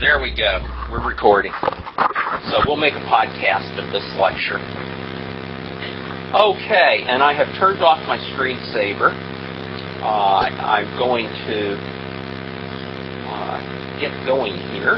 There we go. We're recording. So we'll make a podcast of this lecture. Okay, and I have turned off my screensaver. I'm going to get going here.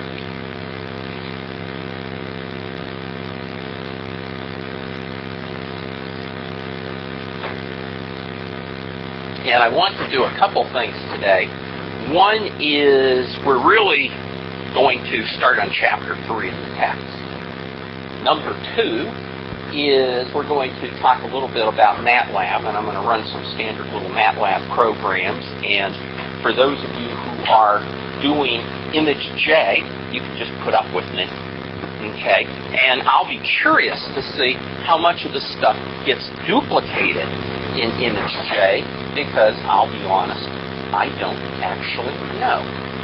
And I want to do a couple things today. One is we're really going to start on Chapter 3 of the text. Number 2 is we're going to talk a little bit about MATLAB, and I'm going to run some standard little MATLAB programs. And for those of you who are doing ImageJ, you can just put up with me. Okay? And I'll be curious to see how much of this stuff gets duplicated in ImageJ, because I'll be honest, I don't actually know.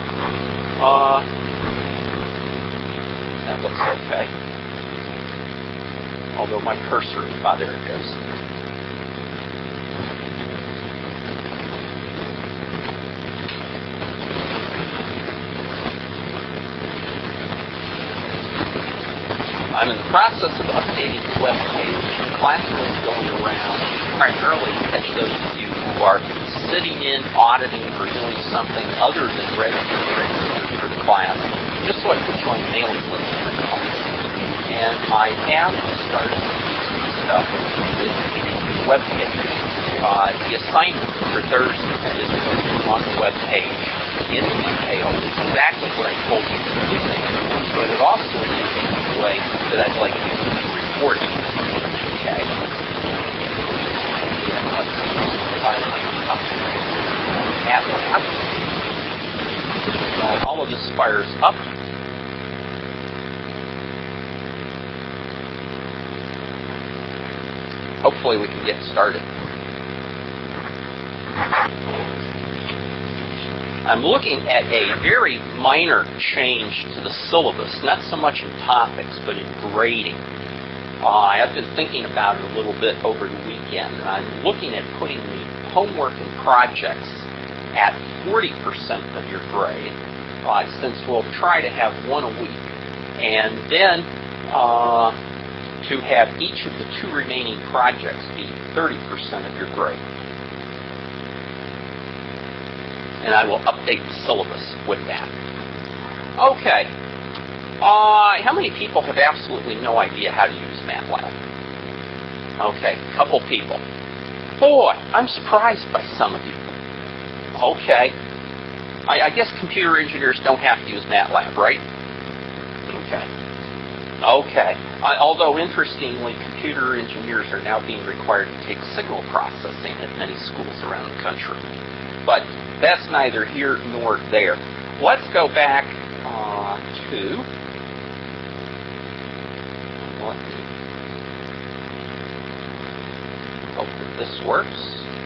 That looks okay. Although my cursor, there it goes. I'm in the process of updating the web page. Classically going around, primarily to catch those of you who are sitting in, auditing, or doing something other than registering for the class, just so I put you on the mailing list for the class. And I have started stuff with the web page. The assignment for Thursday is to go on the web page in detail exactly what I told you to do, but it also is the way that I'd like you to be recording. Okay. All of this fires up. Hopefully we can get started. I'm looking at a very minor change to the syllabus, not so much in topics, but in grading. I've been thinking about it a little bit over the weekend, and I'm looking at putting the homework and projects at 40% of your grade, since we'll try to have one a week, and then to have each of the 2 remaining projects be 30% of your grade. And I will update the syllabus with that. Okay. How many people have absolutely no idea how to use MATLAB? Okay, a couple people. Boy, I'm surprised by some of you. Okay. I guess computer engineers don't have to use MATLAB, right? Okay. Although, interestingly, computer engineers are now being required to take signal processing at many schools around the country. But that's neither here nor there. Let's go back to... Let me hope that this works.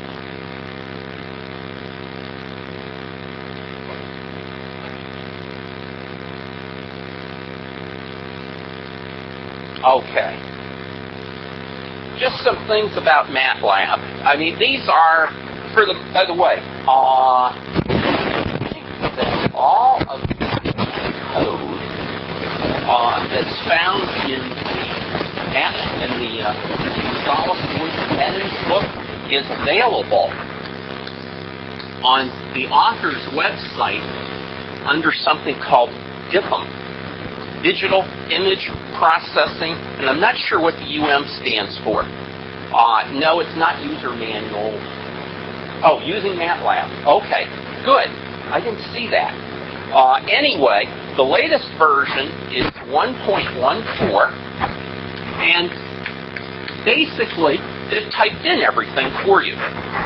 Okay. Just some things about MATLAB. I mean, these are, by the way, that all of the code that's found in the SolidWorks editing book is available on the author's website under something called DIPM. Digital Image Processing, and I'm not sure what the stands for. No, it's not user manual. Oh, using MATLAB. Okay, good. I didn't see that. Anyway, the latest version is 1.14, and basically it typed in everything for you.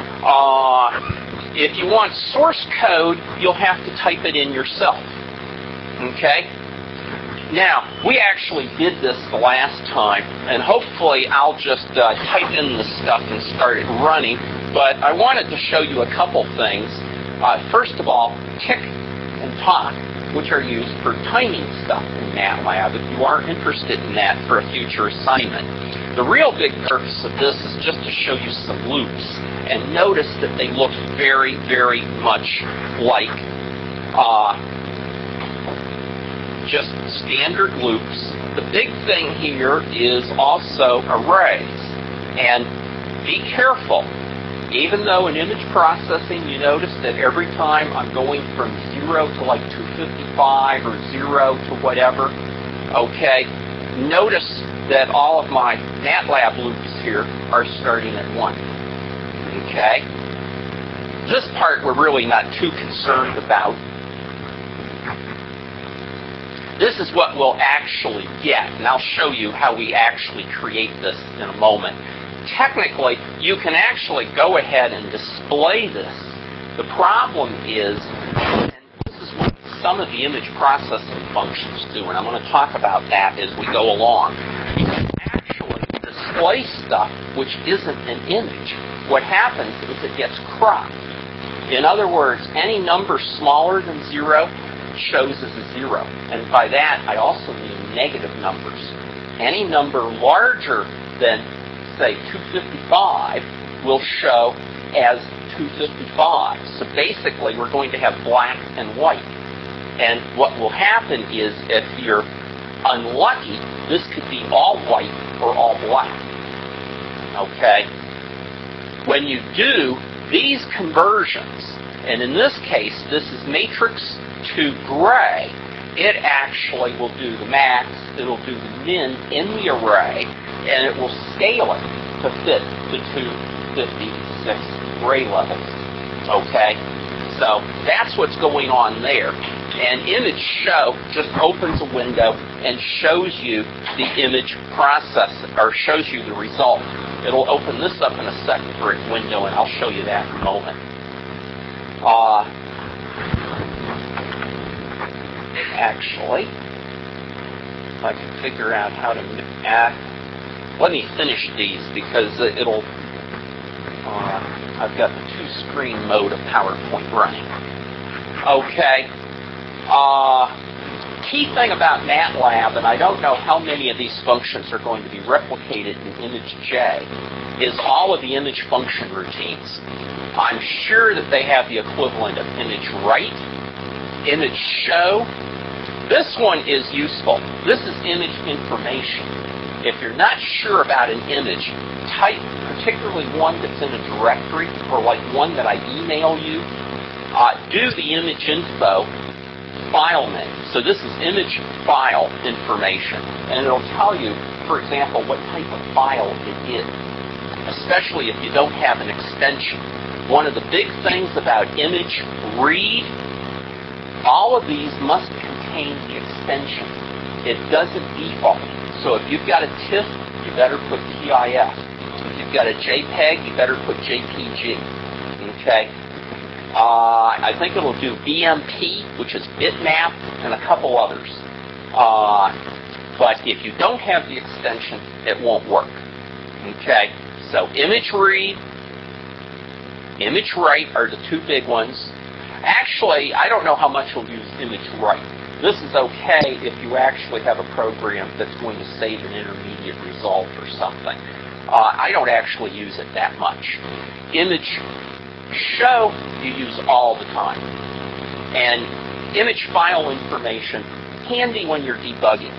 If you want source code, you'll have to type it in yourself. Okay? Now, we actually did this the last time, and hopefully I'll just type in the stuff and start it running, but I wanted to show you a couple things. First of all, tick and tock, which are used for timing stuff in MATLAB, if you are interested in that for a future assignment. The real big purpose of this is just to show you some loops, and notice that they look very, very much like just standard loops. The big thing here is also arrays. And be careful. Even though in image processing you notice that every time I'm going from 0 to like 255 or 0 to whatever, okay, notice that all of my MATLAB loops here are starting at 1. Okay? This part we're really not too concerned about. This is what we'll actually get, and I'll show you how we actually create this in a moment. Technically, you can actually go ahead and display this. The problem is, and this is what some of the image processing functions do, and I'm going to talk about that as we go along. You can actually display stuff which isn't an image. What happens is it gets cropped. In other words, any number smaller than 0 shows as a 0. And by that, I also mean negative numbers. Any number larger than, say, 255 will show as 255. So basically, we're going to have black and white. And what will happen is, if you're unlucky, this could be all white or all black. Okay? When you do these conversions, and in this case, this is matrix to gray, it actually will do the max, it'll do the min in the array, and it will scale it to fit the 256 gray levels. Okay? So that's what's going on there. And image show just opens a window and shows you the image process, or shows you the result. It'll open this up in a separate window, and I'll show you that in a moment. Actually, if I can figure out how to let me finish these, because it'll, I've got the two-screen mode of PowerPoint running. Okay. Key thing about MATLAB, and I don't know how many of these functions are going to be replicated in ImageJ, is all of the image function routines. I'm sure that they have the equivalent of ImageWrite, ImageShow. This one is useful. This is image information. If you're not sure about an image, type particularly one that's in a directory, or like one that I email you. Do the image info file name. So this is image file information, and it'll tell you, for example, what type of file it is, especially if you don't have an extension. One of the big things about image read, all of these must contain the extension. It doesn't default. So if you've got a TIFF, you better put TIF. If you've got a JPEG, you better put JPG. Okay? I think it'll do BMP, which is bitmap, and a couple others. But if you don't have the extension, it won't work. Okay? So image read, image write are the two big ones. Actually, I don't know how much you'll use image write. This is okay if you actually have a program that's going to save an intermediate result or something. I don't actually use it that much. Image show you use all the time. And image file information, handy when you're debugging.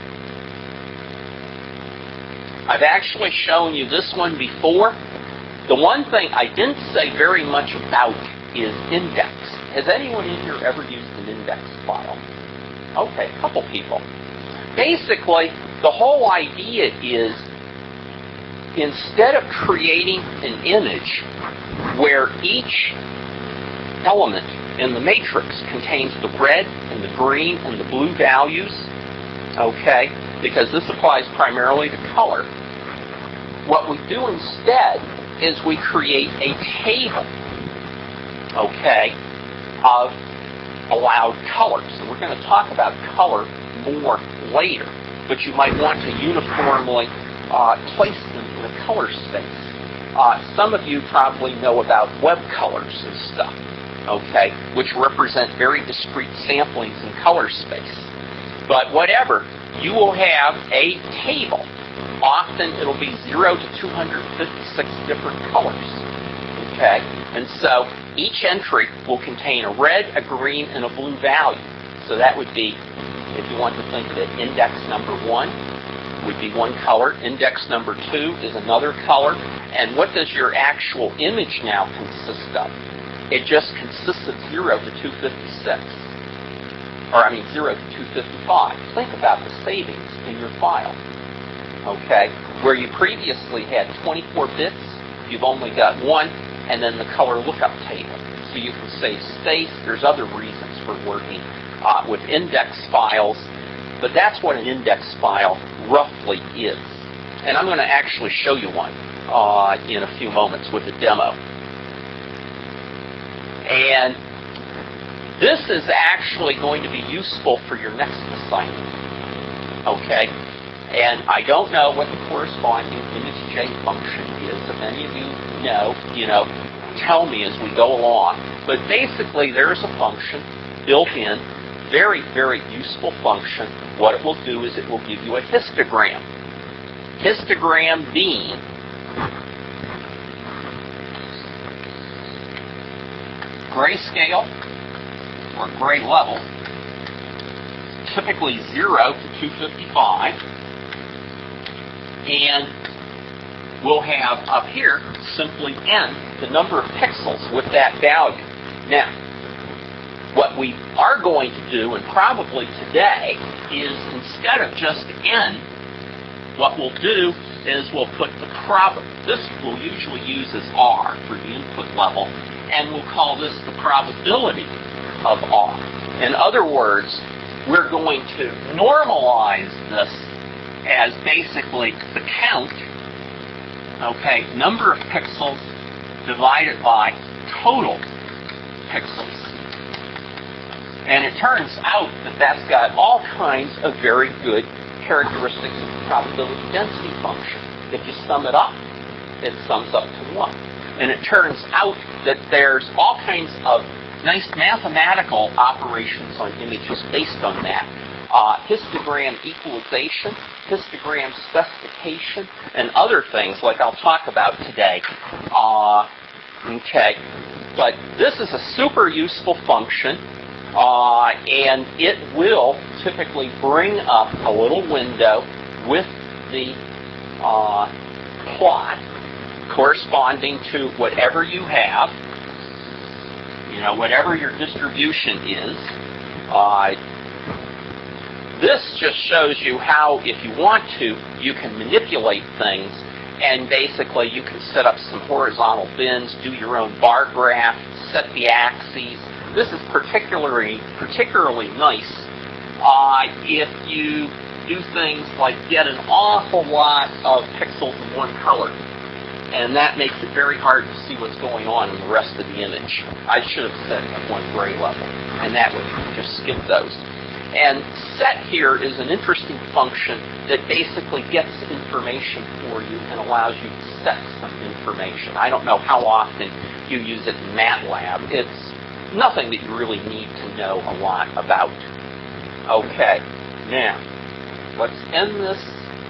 I've actually shown you this one before. The one thing I didn't say very much about is index. Has anyone in here ever used an index file? Okay, a couple people. Basically, the whole idea is, instead of creating an image where each element in the matrix contains the red and the green and the blue values, okay, because this applies primarily to color, what we do instead is we create a table, okay, of allowed colors. And we're going to talk about color more later, but you might want to uniformly place them in a color space. Some of you probably know about web colors and stuff, okay, which represent very discrete samplings in color space. But whatever, you will have a table. Often it'll be 0 to 256 different colors, okay? And so each entry will contain a red, a green, and a blue value. So that would be If you want to think of it, index number 1 would be one color. Index number 2 is another color. And what does your actual image now consist of? It just consists of 0 to 256. Or, 0 to 255. Think about the savings in your file. Okay? Where you previously had 24 bits, you've only got 1, and then the color lookup table. So you can save space. There's other reasons for working with index files, but that's what an index file roughly is. And I'm going to actually show you one in a few moments with a demo. And this is actually going to be useful for your next assignment. Okay? And I don't know what the corresponding ImageJ function is. If any of you know, tell me as we go along. But basically, there's a function built in, very, very useful function. What it will do is it will give you a histogram. Histogram being grayscale or gray level, typically 0 to 255, and we'll have up here simply n, the number of pixels with that value. Now, what we are going to do, and probably today, is instead of just n, what we'll do is we'll put the this we'll usually use as r for the input level, and we'll call this the probability of r. In other words, we're going to normalize this as basically the count, okay, number of pixels divided by total pixels. And it turns out that that's got all kinds of very good characteristics of the probability density function. If you sum it up, it sums up to 1. And it turns out that there's all kinds of nice mathematical operations on images based on that. Histogram equalization, histogram specification, and other things like I'll talk about today. Okay, but this is a super useful function, and it will typically bring up a little window with the plot corresponding to whatever you have, whatever your distribution is. This just shows you how, if you want to, you can manipulate things, and basically you can set up some horizontal bins, do your own bar graph, set the axes. This is particularly nice if you do things like get an awful lot of pixels in one color. And that makes it very hard to see what's going on in the rest of the image. I should have said at one gray level, and that would just skip those. And set here is an interesting function that basically gets information for you and allows you to set some information. I don't know how often you use it in MATLAB. It's nothing that you really need to know a lot about. Okay, now, let's end this.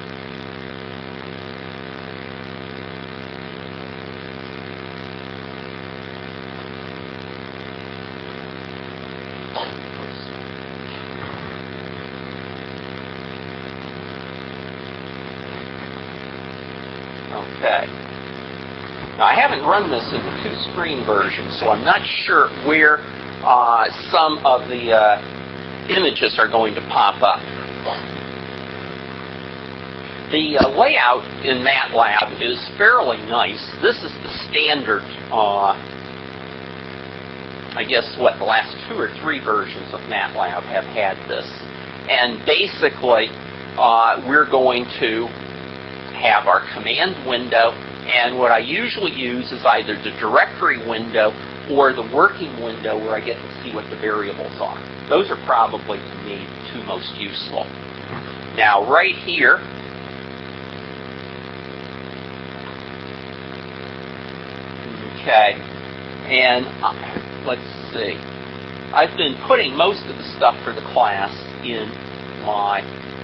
Okay. Now, I haven't run this in the two-screen version, so I'm not sure where some of the images are going to pop up. The layout in MATLAB is fairly nice. This is the standard, I guess, the last 2 or 3 versions of MATLAB have had this. And basically, we're going to have our command window, and what I usually use is either the directory window or the working window where I get to see what the variables are. Those are probably, to me, the 2 most useful. Now, right here, okay, and let's see. I've been putting most of the stuff for the class in my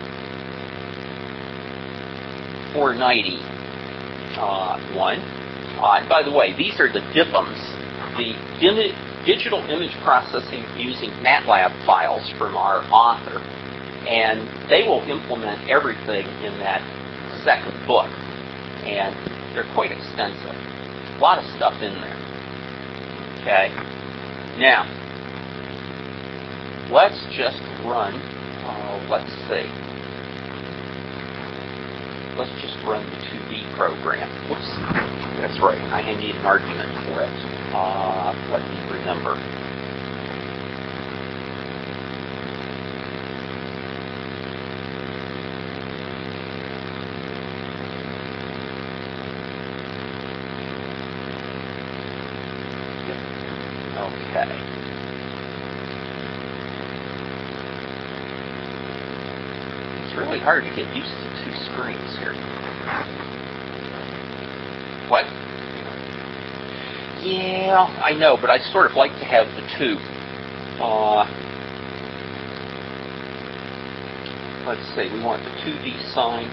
490 one. By the way, these are the DIPIMs, the digital image processing using MATLAB files from our author. And they will implement everything in that second book. And they're quite extensive. A lot of stuff in there. Okay? Now, let's just run, let's see. Let's just run the 2D program. Whoops. That's right. I need an argument for it. Let me remember. Okay. It's really hard to get used to two screens here. What? Yeah, I know, but I sort of like to have the two. Let's see, we want the 2D sine.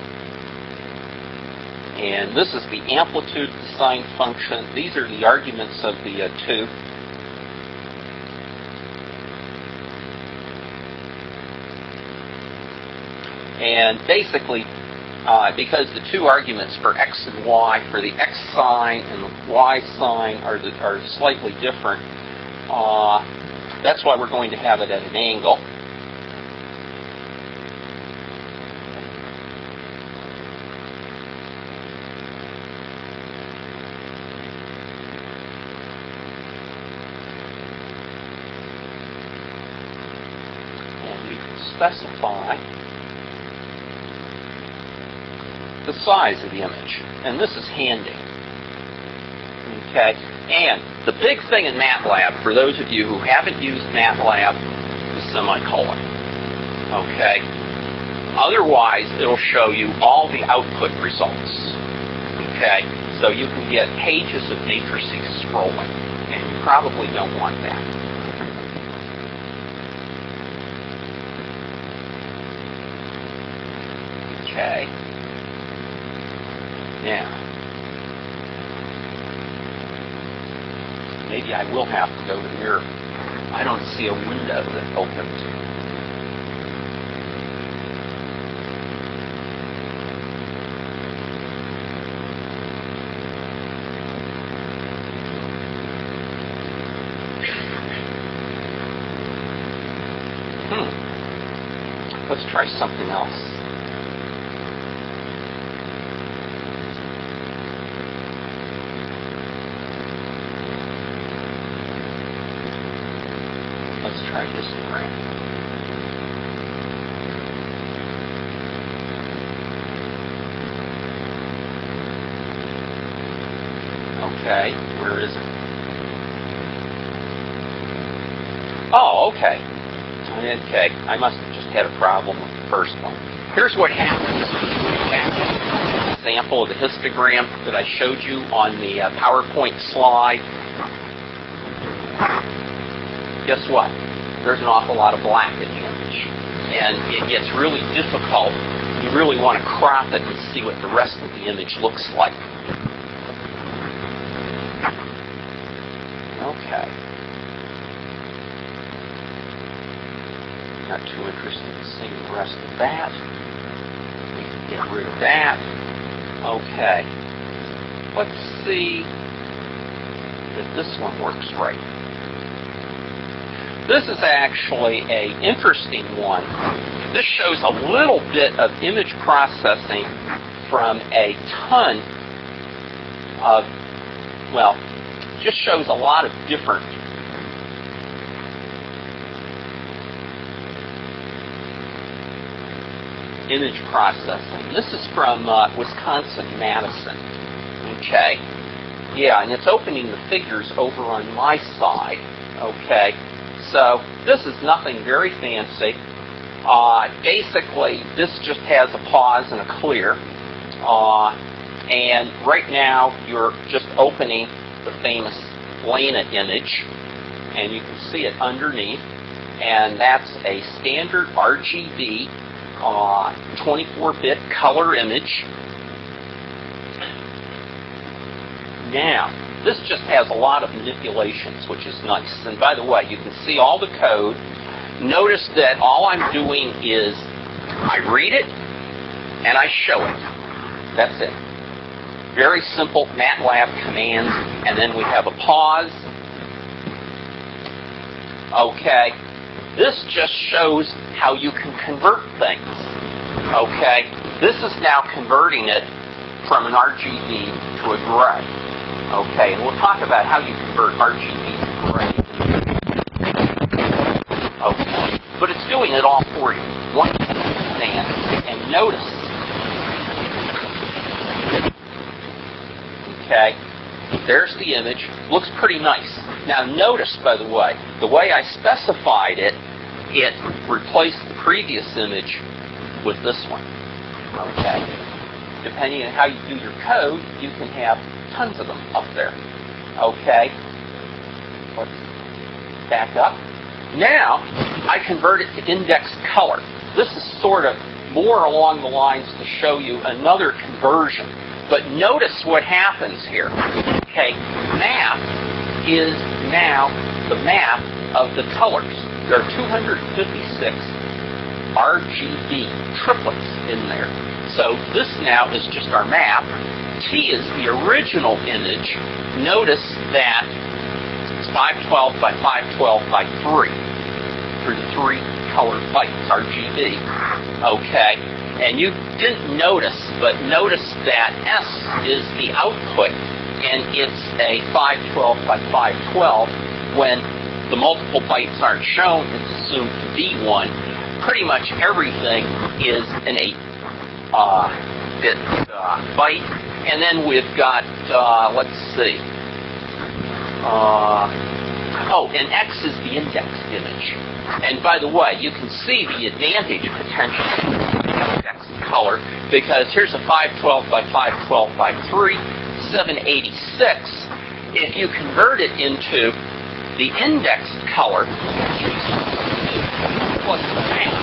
And this is the amplitude of the sine function. These are the arguments of the 2. And basically, because the two arguments for x and y, for the x sine and the y sine are slightly different, that's why we're going to have it at an angle. And we can specify the size of the image. And this is handy. Okay? And the big thing in MATLAB, for those of you who haven't used MATLAB, is semicolon. Okay? Otherwise, it'll show you all the output results. Okay? So you can get pages of matrices scrolling. And you probably don't want that. Okay? Now, maybe I will have to go to mirror. I don't see a window that opens. Let's try something else. Try this graph. Okay, where is it? Oh, okay. Okay, I must have just had a problem with the first one. Here's what happens. Example of the histogram that I showed you on the PowerPoint slide. Guess what? There's an awful lot of black in the image. And it gets really difficult. You really want to crop it and see what the rest of the image looks like. Okay. Not too interested in seeing the rest of that. We can get rid of that. Okay. Let's see if this one works right. This is actually an interesting one. This shows a little bit of image processing from a ton of, well, just shows a lot of different image processing. This is from Wisconsin-Madison. Okay. Yeah, and it's opening the figures over on my side. Okay. So this is nothing very fancy. Basically, this just has a pause and a clear. And right now, you're just opening the famous Lana image. And you can see it underneath. And that's a standard RGB 24-bit color image. Now, this just has a lot of manipulations, which is nice. And by the way, you can see all the code. Notice that all I'm doing is I read it, and I show it. That's it. Very simple MATLAB commands, and then we have a pause. Okay. This just shows how you can convert things. Okay. This is now converting it from an RGB to a gray. Okay, and we'll talk about how you convert RGB to gray. Okay, but it's doing it all for you. One stand and notice. Okay, there's the image. Looks pretty nice. Now notice, by the way I specified it, it replaced the previous image with this one. Okay, depending on how you do your code, you can have tons of them up there. Okay, let's back up. Now, I convert it to index color. This is sort of more along the lines to show you another conversion. But notice what happens here. Okay, map is now the map of the colors. There are 256 RGB triplets in there. So this now is just our map. T is the original image. Notice that it's 512 by 512 by 3 for the 3 color bytes, RGB. Okay, and you didn't notice, but notice that S is the output, and it's a 512 by 512. When the multiple bytes aren't shown, it's assumed to be 1. Pretty much everything is an 8-bit byte. And then we've got, let's see. And X is the indexed image. And by the way, you can see the advantage potentially of the indexed color, because here's a 512 by 512 by 3, 786. If you convert it into the indexed color, plus the math,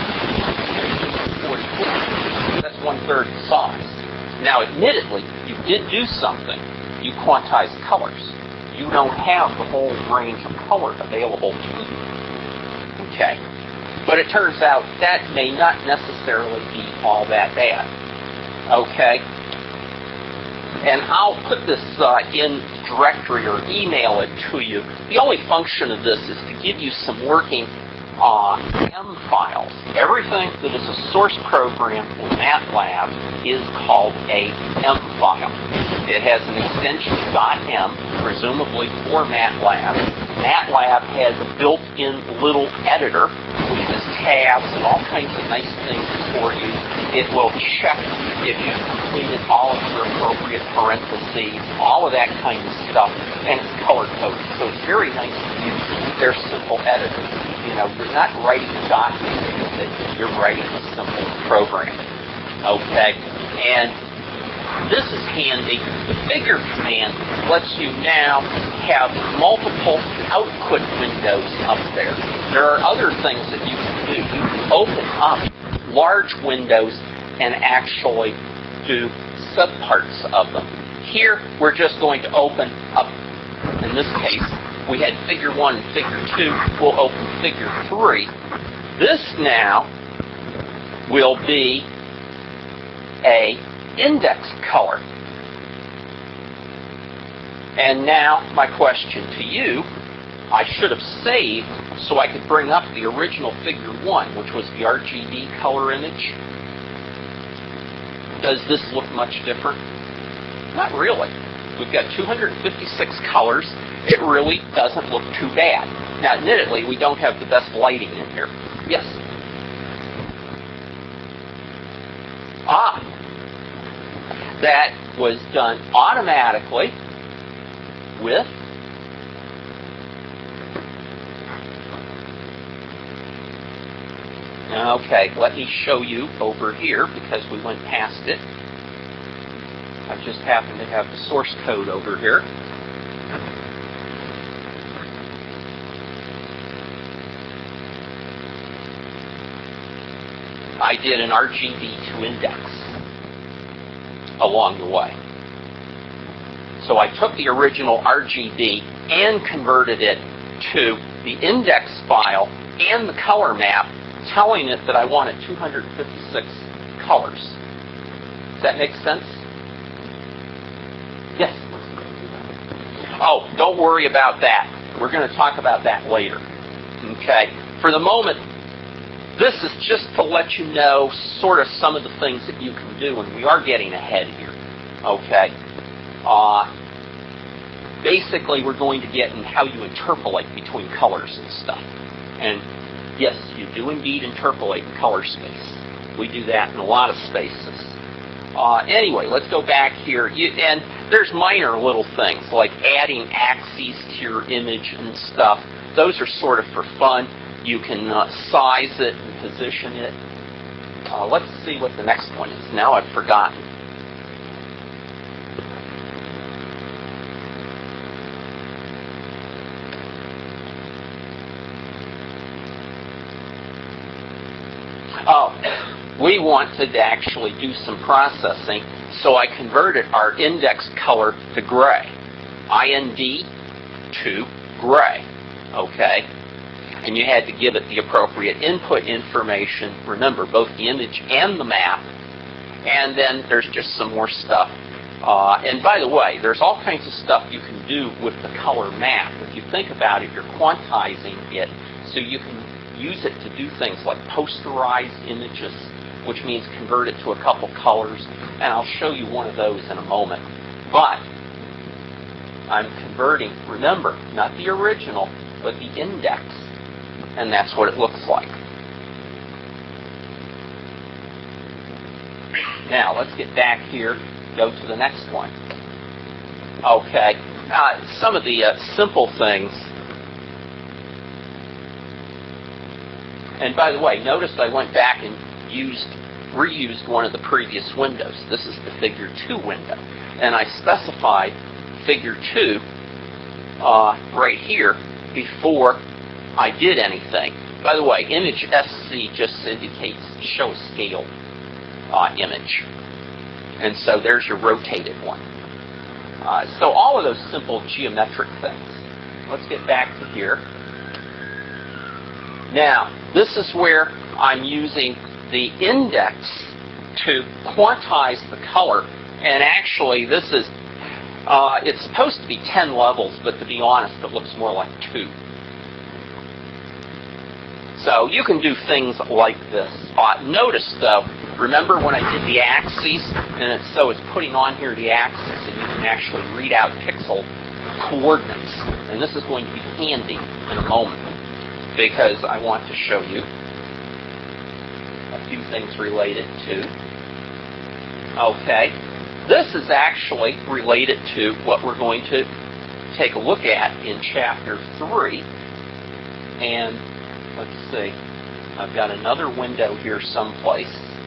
44. That's 1/3 the size. Now, admittedly, you did do something. You quantized colors. You don't have the whole range of color available to you. Okay. But it turns out that may not necessarily be all that bad. Okay. And I'll put this in directory or email it to you. The only function of this is to give you some working M files. Everything that is a source program in MATLAB is called a M file. It has an extension .m, presumably for MATLAB. MATLAB has a built-in little editor, which has tabs and all kinds of nice things for you. It will check if you've completed all of your appropriate parentheses, all of that kind of stuff, and it's color-coded. So it's very nice to use. They're simple editors. You know, you're not writing a document with it, you're writing a simple program. Okay? And this is handy. The figure command lets you now have multiple output windows up there. There are other things that you can do. You can open up large windows and actually do subparts of them. Here, we're just going to open up, in this case, we had figure 1 and figure 2. We'll open figure 3. This now will be a index color. And now my question to you, I should have saved so I could bring up the original figure 1, which was the RGB color image. Does this look much different? Not really. We've got 256 colors. It really doesn't look too bad. Now, admittedly, we don't have the best lighting in here. Yes? That was done automatically with okay, let me show you over here because we went past it. I just happen to have the source code over here. I did an RGB to index along the way. So I took the original RGB and converted it to the index file and the color map telling it that I wanted 256 colors. Does that make sense? Yes? Oh, don't worry about that. We're going to talk about that later. Okay? For the moment, this is just to let you know sort of some of the things that you can do, and we are getting ahead here. Okay? Basically, we're going to get in how you interpolate between colors and stuff. And yes, you do indeed interpolate in color space. We do that in a lot of spaces. Anyway, let's go back here. And there's minor little things like adding axes to your image and stuff. Those are sort of for fun. You can size it and position it. Let's see what the next one is. Now I've forgotten. Oh, we wanted to actually do some processing, so I converted our index color to gray. IND to gray. Okay? And you had to give it the appropriate input information. Remember, both the image and the map. And then there's just some more stuff. And by the way, there's all kinds of stuff you can do with the color map. If you think about it, you're quantizing it so you can use it to do things like posterize images, which means convert it to a couple colors. And I'll show you one of those in a moment. But I'm converting, remember, not the original, but the index. And that's what it looks like. Now, let's get back here, go to the next one. Okay, some of the simple things. And by the way, notice I went back and reused one of the previous windows. This is the Figure 2 window. And I specified Figure 2 right here before I did anything. By the way, image SC just indicates show scale image. And so there's your rotated one. So all of those simple geometric things. Let's get back to here. Now, this is where I'm using the index to quantize the color. And actually, this is, it's supposed to be 10 levels, but to be honest, it looks more like 2. So you can do things like this. Notice, though, remember when I did the axes? And so it's putting on here the axis, and you can actually read out pixel coordinates. And this is going to be handy in a moment, because I want to show you a few things related to. Okay, this is actually related to what we're going to take a look at in Chapter 3. And let's see, I've got another window here someplace.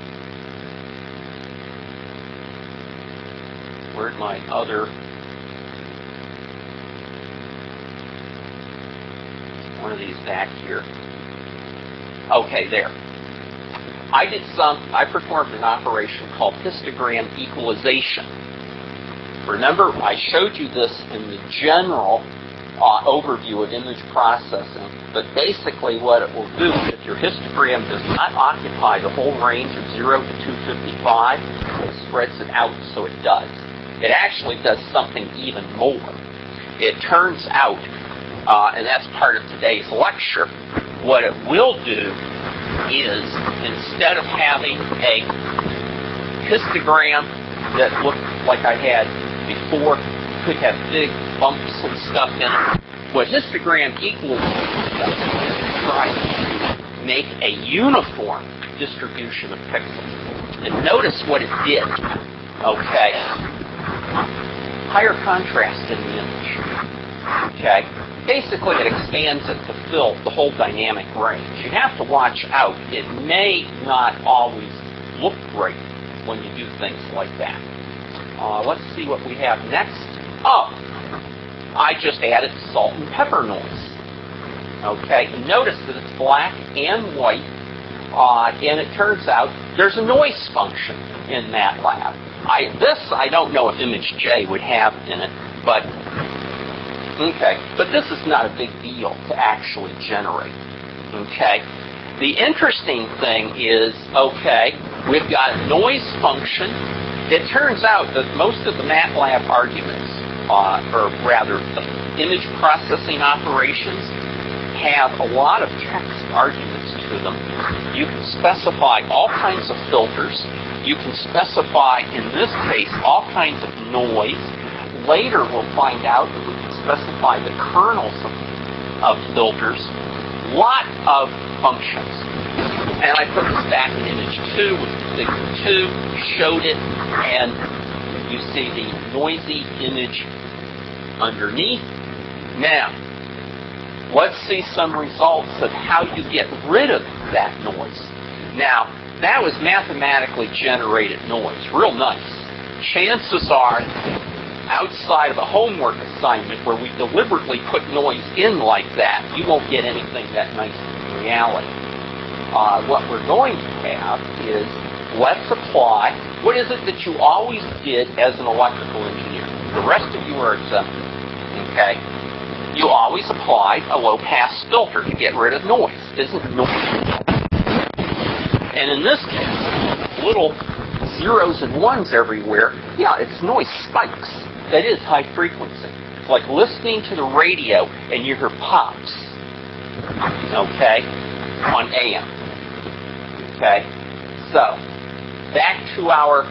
Where'd my other... one of these back here. Okay, there. I performed an operation called histogram equalization. Remember, I showed you this in the general overview of image processing, but basically what it will do, if your histogram does not occupy the whole range of 0 to 255, it spreads it out so it does. It actually does something even more. It turns out, and that's part of today's lecture, what it will do is, instead of having a histogram that looked like I had before, could have big bumps and stuff in it, what histogram equalization does is try to make a uniform distribution of pixels. And notice what it did. Okay. Higher contrast in the image. Okay. Basically, it expands it to fill the whole dynamic range. You have to watch out. It may not always look great when you do things like that. Let's see what we have next. Oh, I just added salt and pepper noise. Okay, and notice that it's black and white, and it turns out there's a noise function in MATLAB. I don't know if image J would have in it, but okay, but this is not a big deal to actually generate. Okay, The interesting thing is, okay, we've got a noise function. It turns out that most of the MATLAB arguments, or rather the image processing operations, have a lot of text arguments to them. You can specify all kinds of filters. You can specify, in this case, all kinds of noise. Later we'll find out that we can specify the kernels of filters. Lot of functions. And I put this back in image 2 with figure 2, showed it, and you see the noisy image underneath. Now, let's see some results of how you get rid of that noise. Now, that was mathematically generated noise. Real nice. Chances are, outside of a homework assignment where we deliberately put noise in like that, you won't get anything that nice in reality. What we're going to have is, let's apply, what is it that you always did as an electrical engineer? The rest of you are exempted. Okay? You always applied a low-pass filter to get rid of noise. Isn't noise? And in this case, little zeros and ones everywhere, yeah, it's noise spikes. That is high frequency. It's like listening to the radio and you hear pops. Okay? On AM. Okay? So, back to our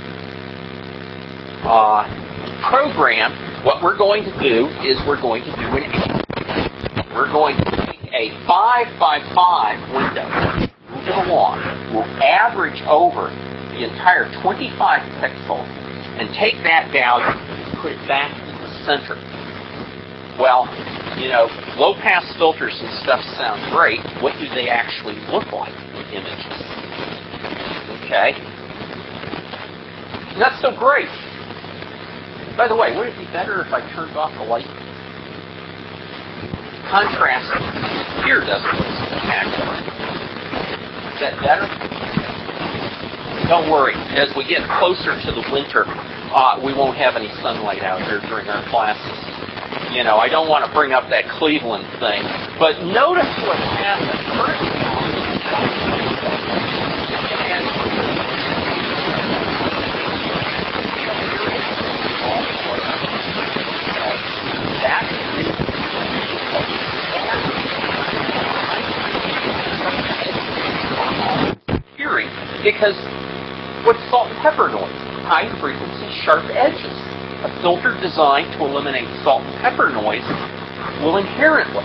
program. What we're going to do is we're going to do we're going to take a 5 by 5 window, move it along. We'll average over the entire 25 pixels and take that value and put it back in the center. Well, you know, low-pass filters and stuff sound great. What do they actually look like in images? Okay? Not so great. By the way, would it be better if I turned off the light? Contrast here doesn't look spectacular. Is that better? Don't worry. As we get closer to the winter, we won't have any sunlight out here during our classes. You know, I don't want to bring up that Cleveland thing. But notice what happened. First of all, because what's salt and pepper noise? High frequency, sharp edges. A filter designed to eliminate salt and pepper noise will inherently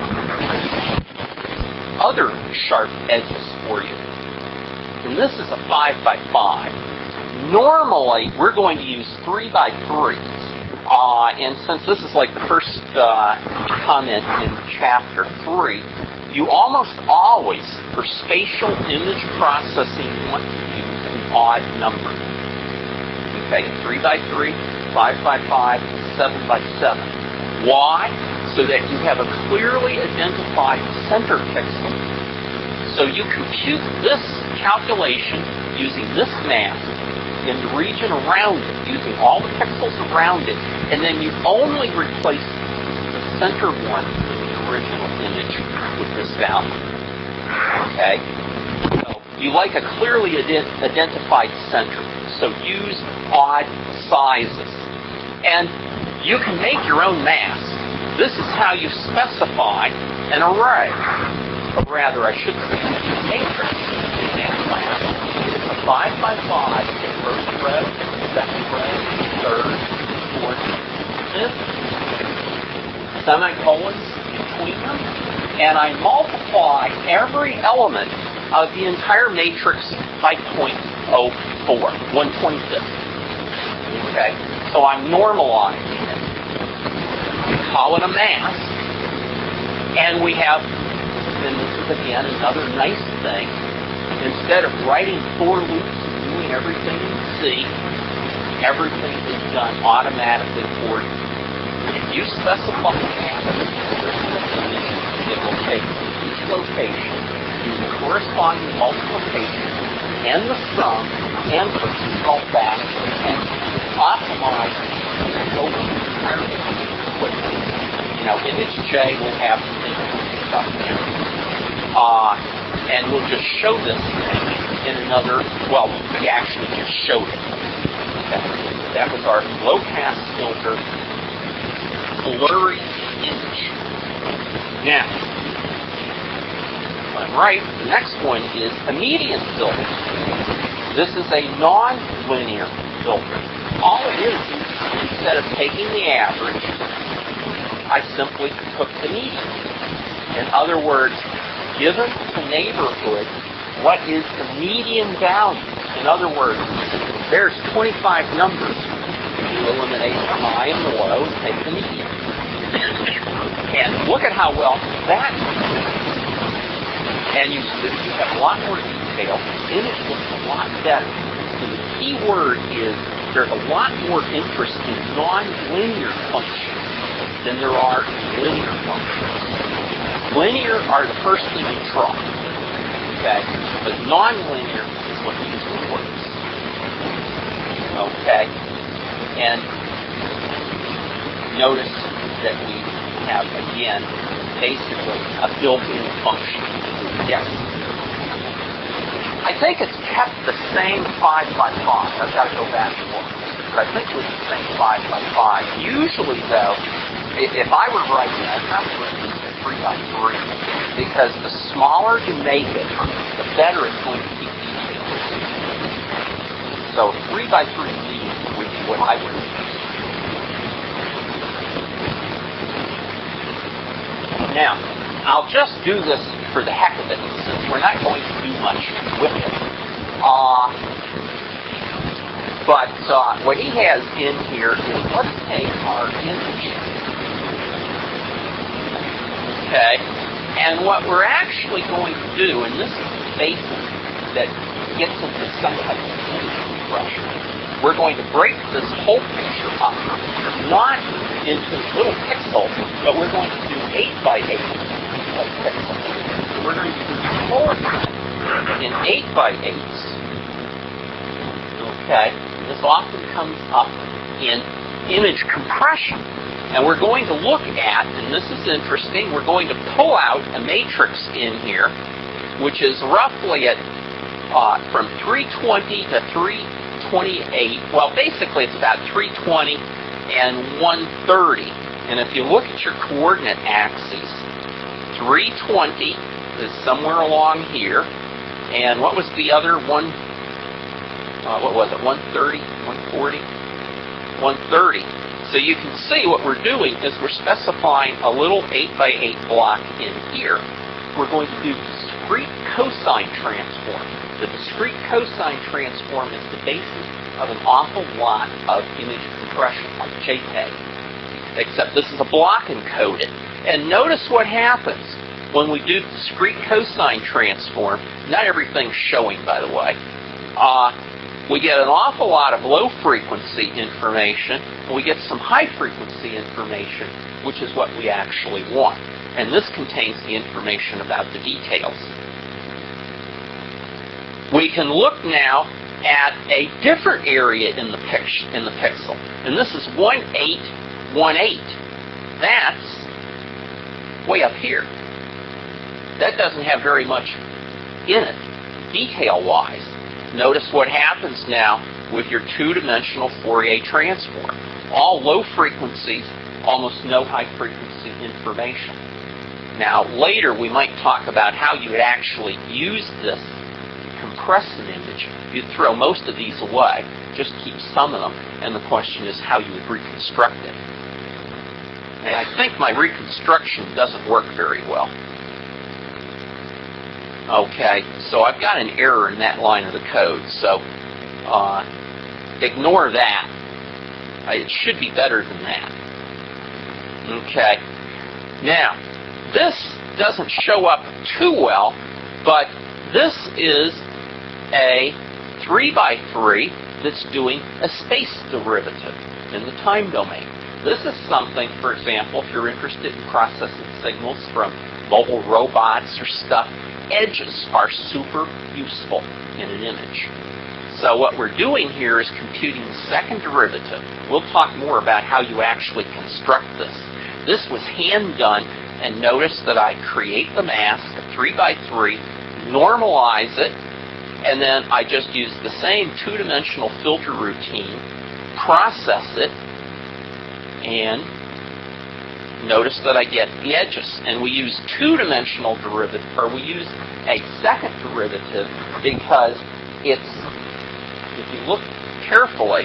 other sharp edges for you. And this is a 5 by 5. Normally, we're going to use 3 by 3s. And since this is like the first comment in chapter 3, you almost always, for spatial image processing, want to use an odd number. Okay, 3 by 3, 5 by 5, 7 by 7. Why? So that you have a clearly identified center pixel. So you compute this calculation using this mask in the region around it, using all the pixels around it, and then you only replace the center one in the original image with this value. Okay? So you like a clearly identified center. So use odd sizes. And you can make your own mask. This is how you specify an array. Or rather, I should say a matrix in MATLAB. It's a 5 by 5. First row, second row, third, fourth, fifth. Semicolons between them. And I multiply every element of the entire matrix by 0.04, 1/25. Okay? So I'm normalizing it. We call it a mask. And we have, and this is again another nice thing, instead of writing for loops and doing everything in C, everything is done automatically for you. If you specify a path, it will take each location, do the corresponding multiplication, and the sum, and put the result back, and optimize and go through the entire image quickly. You know, image J will have some interesting stuff there. And we'll just show this in another, well, we actually just showed it. Okay. That was our low-pass filter blurry image. Now, on right, the next one is a median filter. This is a non-linear filter. All it is, instead of taking the average, I simply took the median. In other words, given the neighborhood, what is the median value? In other words, there's 25 numbers. You eliminate the high and the low and take the median. And look at how well that works. And you have a lot more detail. The image looks a lot better. So the key word is there's a lot more interest in non-linear functions than there are in linear functions. Linear are the first thing you try. Okay? But non-linear is what usually works. Okay? And notice that we have, again, basically a built-in function. Yes. I think it's kept the same 5 by 5. I've got to go back and look. But I think it was the same 5 by 5. Usually, though, if I were writing, I'd probably use it 3 by 3. Because the smaller you make it, the better it's going to keep details. So 3 by 3 median would be what I would use. Now, I'll just do this for the heck of it, since we're not going to do much with it. But what he has in here is, let's take our image. Okay? And what we're actually going to do, and this is the basis that gets into some type of image compression, we're going to break this whole picture up, not into little pixels, but we're going to do 8 by 8 pixels. We're going to do color in 8 by 8s. Okay? This often comes up in image compression. And we're going to look at, and this is interesting, we're going to pull out a matrix in here, which is roughly at from 320 to 328. Well, basically it's about 320 and 130. And if you look at your coordinate axes, 320 is somewhere along here. And what was the other one? What was it? 130? 140? 130. So you can see what we're doing is we're specifying a little 8 by 8 block in here. We're going to do discrete cosine transform. The discrete cosine transform is the basis of an awful lot of image compression, like JPEG. Except this is a block encoded. And notice what happens when we do discrete cosine transform. Not everything's showing, by the way. We get an awful lot of low-frequency information, and we get some high-frequency information, which is what we actually want. And this contains the information about the details. We can look now at a different area in the pixel. And this is 1818. That's way up here. That doesn't have very much in it, detail-wise. Notice what happens now with your two-dimensional Fourier transform. All low frequencies, almost no high-frequency information. Now, later we might talk about how you would actually use this to compress an image. You'd throw most of these away, just keep some of them, and the question is how you would reconstruct it. And I think my reconstruction doesn't work very well. Okay, so I've got an error in that line of the code, so ignore that. It should be better than that. Okay, now, this doesn't show up too well, but this is a 3 by 3 that's doing a space derivative in the time domain. This is something, for example, if you're interested in processing signals from mobile robots or stuff, edges are super useful in an image. So what we're doing here is computing the second derivative. We'll talk more about how you actually construct this. This was hand done, and notice that I create the mask, a 3 by 3, normalize it, and then I just use the same two-dimensional filter routine, process it, and notice that I get the edges. And we use two-dimensional derivative, or we use a second derivative because it's, if you look carefully,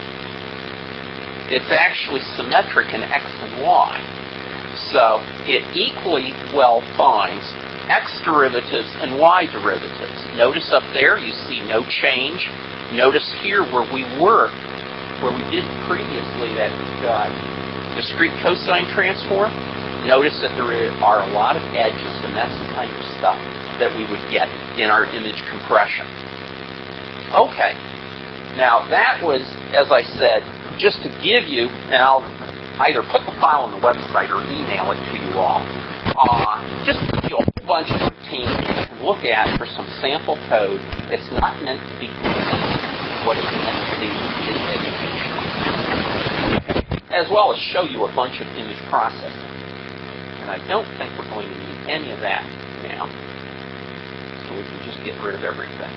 it's actually symmetric in x and y. So it equally well finds x derivatives and y derivatives. Notice up there you see no change. Notice here where we did previously that discrete cosine transform, notice that there are a lot of edges, and that's the kind of stuff that we would get in our image compression. Okay, now that was, as I said, just to give you, and I'll either put the file on the website or email it to you all, just to give you a whole bunch of routines you can look at for some sample code that's not meant to be what it's meant to be in education, as well as show you a bunch of image processing. And I don't think we're going to need any of that now, so we can just get rid of everything.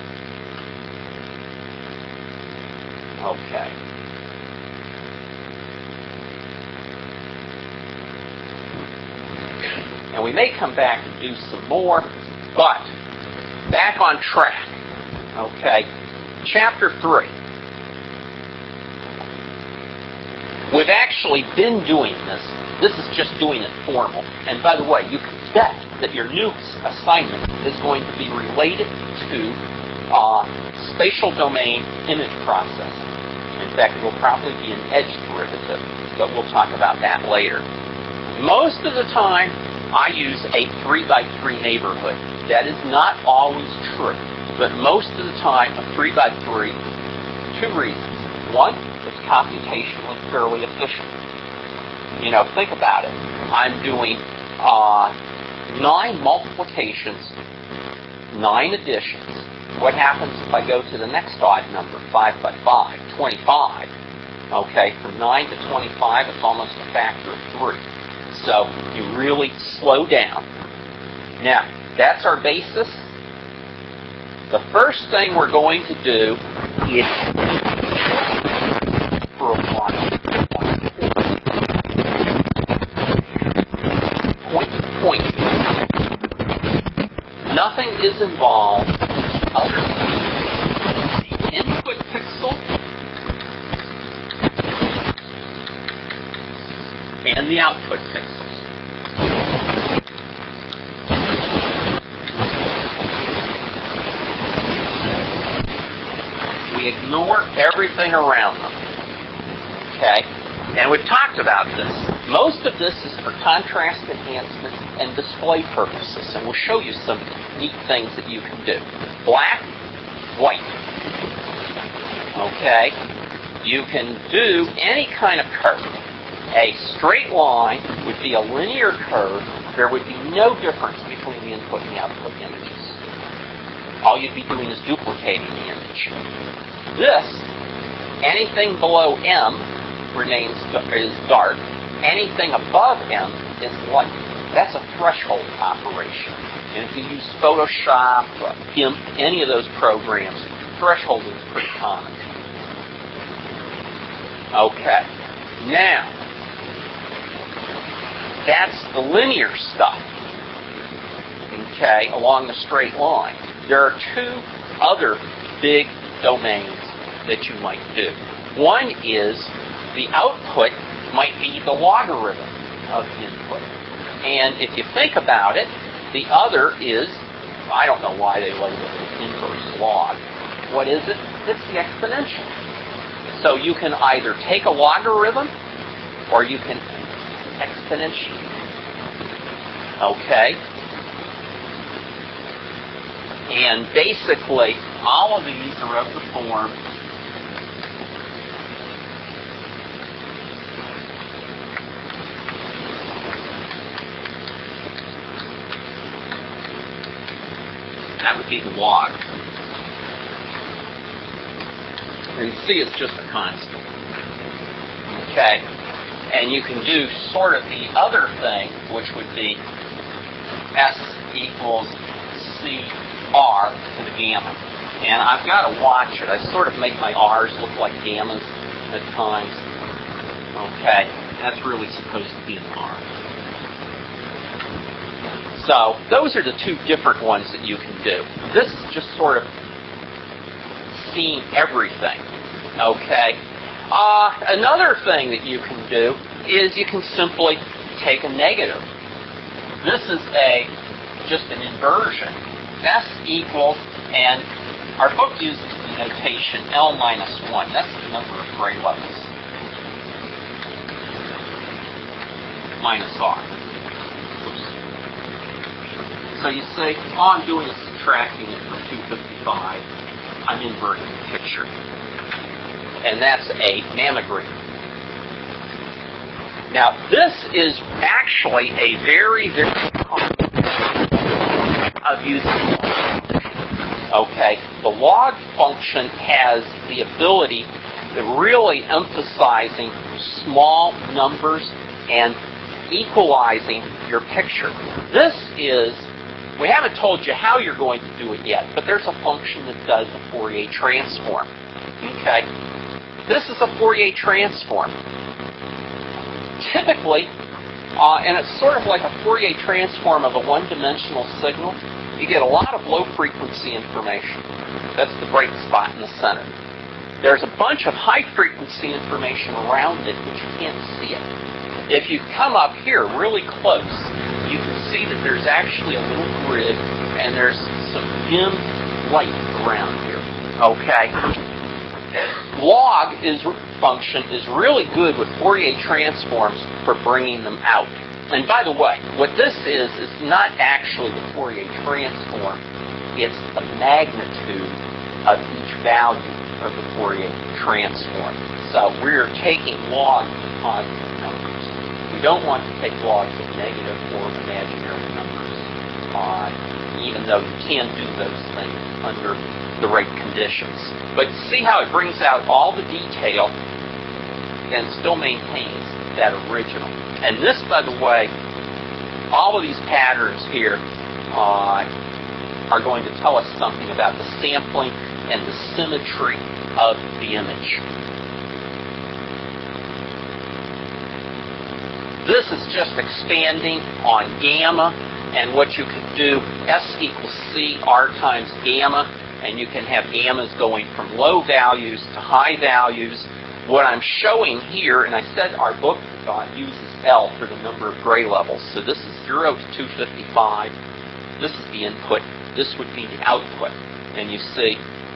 Okay. And we may come back and do some more, but back on track. Okay, Chapter 3. We've actually been doing this. This is just doing it formal. And by the way, you can bet that your new assignment is going to be related to spatial domain image processing. In fact, it will probably be an edge derivative, but we'll talk about that later. Most of the time, I use a 3x3 neighborhood. That is not always true, but most of the time, a 3x3, two reasons. One, it's computationally fairly efficient. You know, think about it. I'm doing 9 multiplications, 9 additions. What happens if I go to the next odd number, 5 by 5, 25? Okay, from 9 to 25, it's almost a factor of 3. So you really slow down. Now, that's our basis. The first thing we're going to do is for a while. Point to point. Nothing is involved other than the input pixel and the output pixels. We ignore everything around them. Okay? And we've talked about this. Most of this is for contrast enhancement and display purposes, and we'll show you some neat things that you can do. Black, white. Okay? You can do any kind of curve. A straight line would be a linear curve. There would be no difference between the input and the output images. All you'd be doing is duplicating the image. This, anything below M is dark. Anything above M is light. That's a threshold operation. And if you use Photoshop, GIMP, any of those programs, threshold is pretty common. Okay. Now, that's the linear stuff, okay, along the straight line. There are 2 other big domains that you might do. One is the output might be the logarithm of input. And if you think about it, the other is, I don't know why they label it inverse log. What is it? It's the exponential. So you can either take a logarithm or you can exponentiate. Okay? And basically, all of these are of the form that would be the log. And C is just a constant. Okay? And you can do sort of the other thing, which would be S equals C R to the gamma. And I've got to watch it. I sort of make my R's look like gammas at times. Okay, that's really supposed to be an R. So those are the two different ones that you can do. This is just sort of seeing everything. Okay. Another thing that you can do is you can simply take a negative. This is just an inversion. S equals, and our book uses the notation L minus 1. That's the number of gray levels. Minus R. Oops. So you say, all I'm doing is subtracting it from 255. I'm inverting the picture. And that's a mammogram. Now, this is actually a very, very common of using log. Okay, the log function has the ability of really emphasizing small numbers and equalizing your picture. This is, we haven't told you how you're going to do it yet, but there's a function that does a Fourier transform. Okay, this is a Fourier transform. Typically, and it's sort of like a Fourier transform of a one-dimensional signal, you get a lot of low-frequency information. That's the bright spot in the center. There's a bunch of high-frequency information around it, but you can't see it. If you come up here really close, you can see that there's actually a little grid, and there's some dim light around here. Okay? Log function is really good with Fourier transforms for bringing them out. And by the way, what this is not actually the Fourier transform. It's the magnitude of each value of the Fourier transform. So we're taking log of positive numbers. We don't want to take logs of negative or imaginary numbers, even though you can do those things under the right conditions. But see how it brings out all the detail and still maintains that original. And this, by the way, all of these patterns here are going to tell us something about the sampling and the symmetry of the image. This is just expanding on gamma, and what you can do, S equals C, R times gamma, and you can have gammas going from low values to high values. What I'm showing here, and I said our book uses L for the number of gray levels. So this is 0 to 255. This is the input. This would be the output. And you see,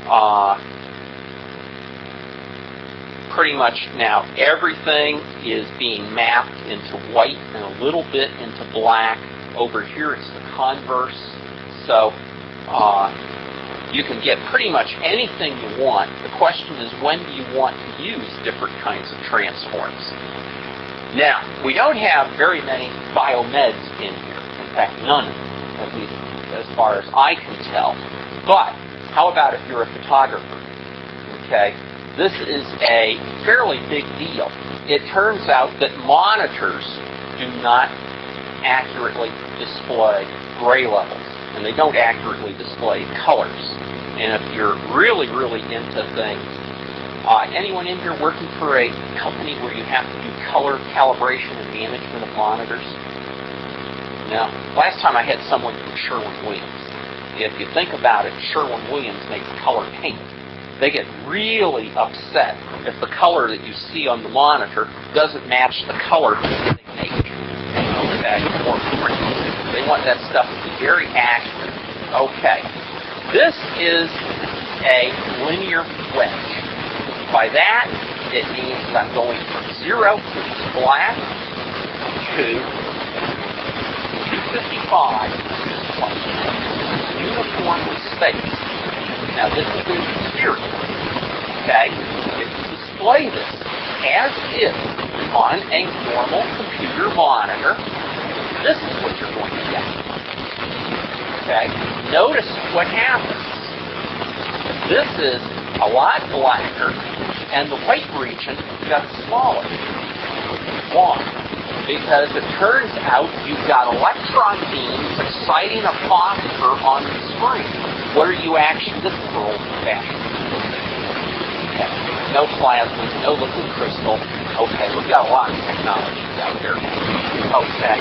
pretty much now everything is being mapped into white and a little bit into black. Over here it's the converse. So you can get pretty much anything you want. The question is, when do you want to use different kinds of transforms? Now, we don't have very many biomeds in here. In fact, none, at least as far as I can tell. But how about if you're a photographer? Okay, this is a fairly big deal. It turns out that monitors do not accurately display gray levels, and they don't accurately display colors. And if you're really, really into things, anyone in here working for a company where you have to do color calibration and management of monitors? No. Last time I had someone from Sherwin-Williams. If you think about it, Sherwin-Williams makes color paint. They get really upset if the color that you see on the monitor doesn't match the color that they make. Okay, or print. They want that stuff to be very accurate. Okay. This is a linear wedge. By that, it means that I'm going from 0, which is black, to 255, which is white. Uniformly spaced. Now, this is the exterior. Okay? If you display this as is on a normal computer monitor, this is what you're going to get. Okay? Notice what happens. This is a lot blacker, and the white region got smaller. Why? because it turns out you've got electron beams exciting a phosphor on the screen. What are you actually, this is for old-fashioned. Okay. No plasmas, no liquid crystal. Okay, we've got a lot of technologies out there. Okay.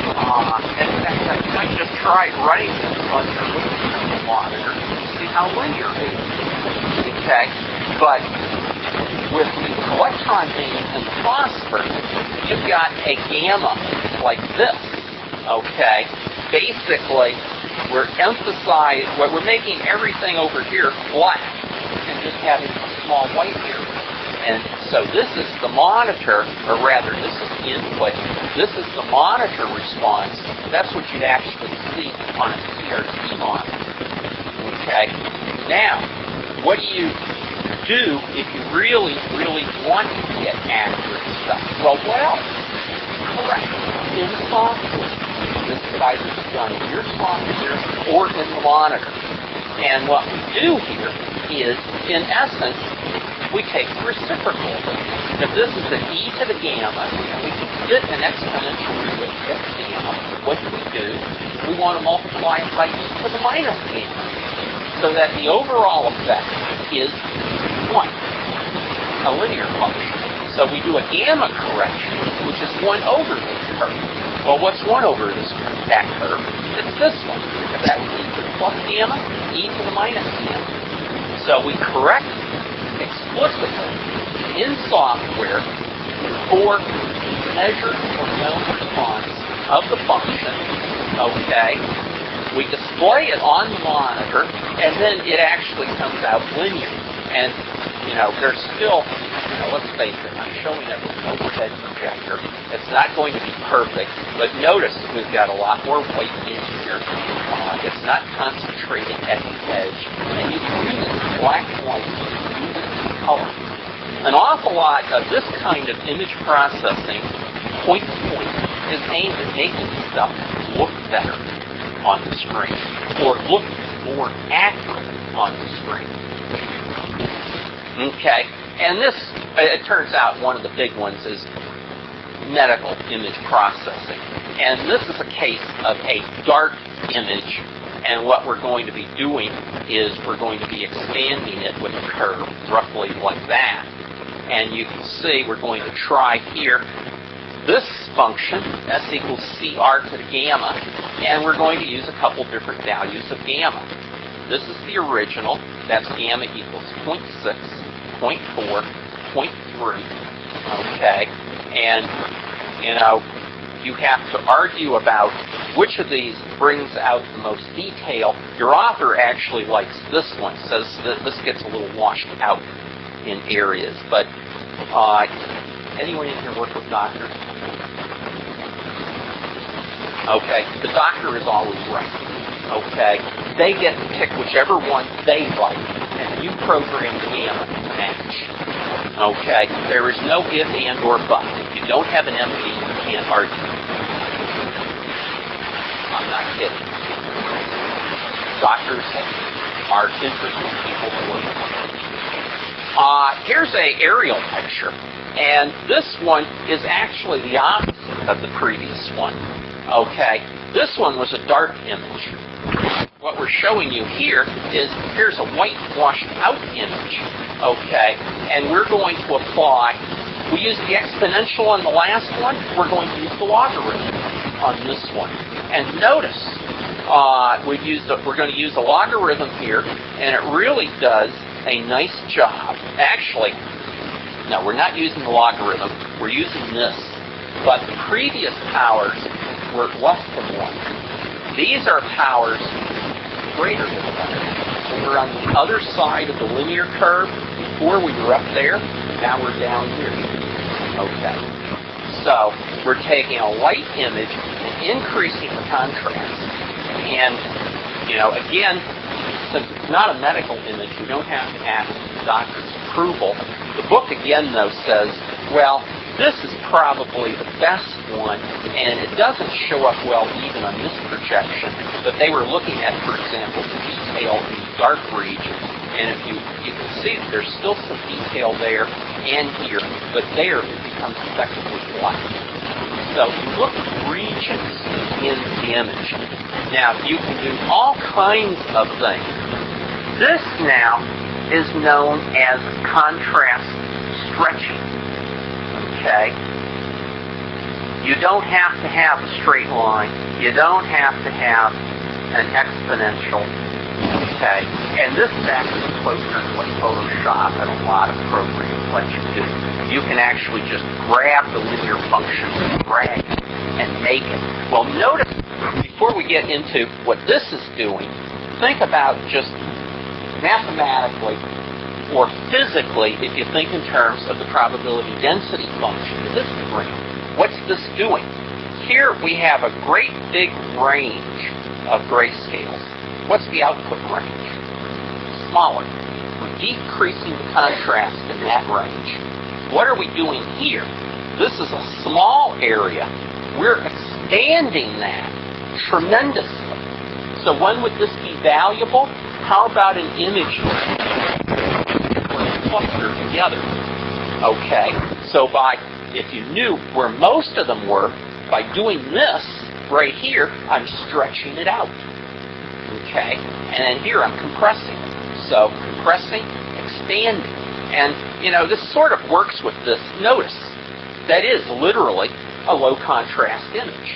In fact, I might just try running this on your monitor to see how linear it is. Okay. But with the electron beam and the phosphor, you've got a gamma like this. Okay. Basically, we're making everything over here black and just having a small white here. And so this is the monitor, or rather, this is the input. This is the monitor response. That's what you'd actually see on a CRT monitor. Okay? Now, what do you do if you really, really want to get accurate stuff? Well, what else? Correct. In software. This is either done in your software or in the monitor. And what we do here is, in essence, we take the reciprocal. If this is an e to the gamma, and we can get an exponential with x gamma, what do? We want to multiply it by e to the minus gamma, so that the overall effect is 1, a linear function. So we do a gamma correction, which is 1 over this curve. Well, what's 1 over that curve? It's this one. That would be e to the plus gamma, e to the minus gamma. So we correct explicitly in software for measured or known response of the function. Okay. We display it on the monitor, and then it actually comes out linear. And, there's still, let's face it, I'm showing it with an overhead projector. It's not going to be perfect, but notice we've got a lot more white in here. It's not concentrated at the edge. And you can use black and white color. An awful lot of this kind of image processing, point to point, is aimed at making stuff look better on the screen, or look more accurate on the screen. Okay, and this, it turns out one of the big ones is medical image processing. And this is a case of a dark image, and what we're going to be doing is we're going to be expanding it with a curve roughly like that. And you can see we're going to try here this function, S equals CR to the gamma, and we're going to use a couple different values of gamma. This is the original, that's gamma equals 0.6, 0.4, 0.3, okay, and, you have to argue about which of these brings out the most detail. Your author actually likes this one, says that this gets a little washed out in areas, but anyone in here work with doctors? Okay, the doctor is always right. Okay, they get to pick whichever one they like, and you program the gamma to match. Okay, there is no if, and, or but. If you don't have an MD, you can't argue. I'm not kidding. Doctors are interesting people to work with. Here's an aerial picture, and this one is actually the opposite of the previous one. Okay, this one was a dark image. What we're showing you here is, here's a white washed out image, okay, and we're going to apply, we used the exponential on the last one, we're going to use the logarithm on this one. And notice, we're going to use a logarithm here, and it really does a nice job. Actually, no, we're not using the logarithm, we're using this, but the previous powers were less than 1. These are powers greater than 1. So we're on the other side of the linear curve. Before we were up there, now we're down here. Okay. So we're taking a light image and increasing the contrast. And, again, since it's not a medical image, we don't have to ask the doctor's approval. The book, again, though, says, well, this is probably the best one, and it doesn't show up well even on this projection, but they were looking at, for example, the detail in the dark region, and if you can see that there's still some detail there and here, but there it becomes effectively black. So you look at regions in the image. Now, you can do all kinds of things. This now is known as contrast stretching. Okay? You don't have to have a straight line. You don't have to have an exponential. Okay? And this is actually closer to what Photoshop and a lot of programs let you do. You can actually just grab the linear function, drag it, and make it. Well, notice, before we get into what this is doing, think about just mathematically or physically, if you think in terms of the probability density function, the histogram. What's this doing? Here we have a great big range of grayscales. What's the output range? Smaller. We're decreasing the contrast in that range. What are we doing here? This is a small area. We're expanding that tremendously. So when would this be valuable? How about an image cluster together? Okay, so if you knew where most of them were, by doing this right here, I'm stretching it out. Okay, and then here I'm compressing it. So compressing, expanding. And, this sort of works with this. Notice, that is literally a low contrast image.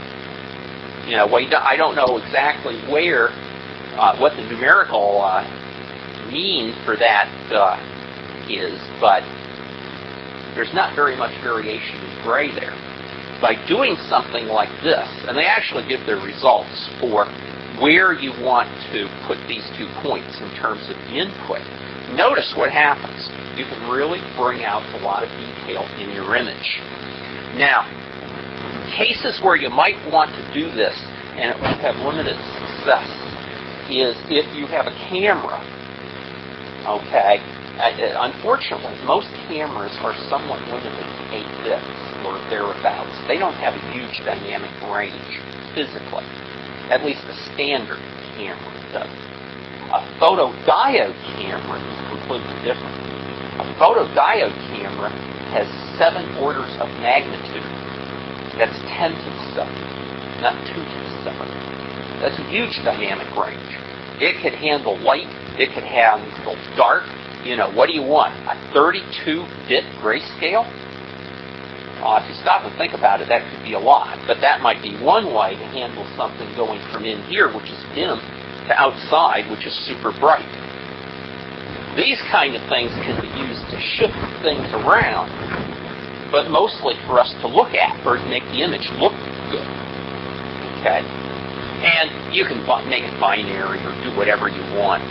I don't know exactly what the numerical mean for that is, but there's not very much variation in gray there. By doing something like this, and they actually give their results for where you want to put these 2 points in terms of the input, notice what happens. You can really bring out a lot of detail in your image. Now, cases where you might want to do this, and it won't have limited success, is if you have a camera. Okay? Unfortunately, most cameras are somewhat limited to 8 bits or thereabouts. They don't have a huge dynamic range physically. At least the standard camera does. A photodiode camera is completely different. A photodiode camera has 7 orders of magnitude. That's 10 to the 7, not 2 to the 7. That's a huge dynamic range. It could handle light. It could handle dark. What do you want? A 32-bit grayscale? If you stop and think about it, that could be a lot. But that might be one way to handle something going from in here, which is dim, to outside, which is super bright. These kind of things can be used to shift things around, but mostly for us to look at or to make the image look good. Okay? And you can make it binary or do whatever you want.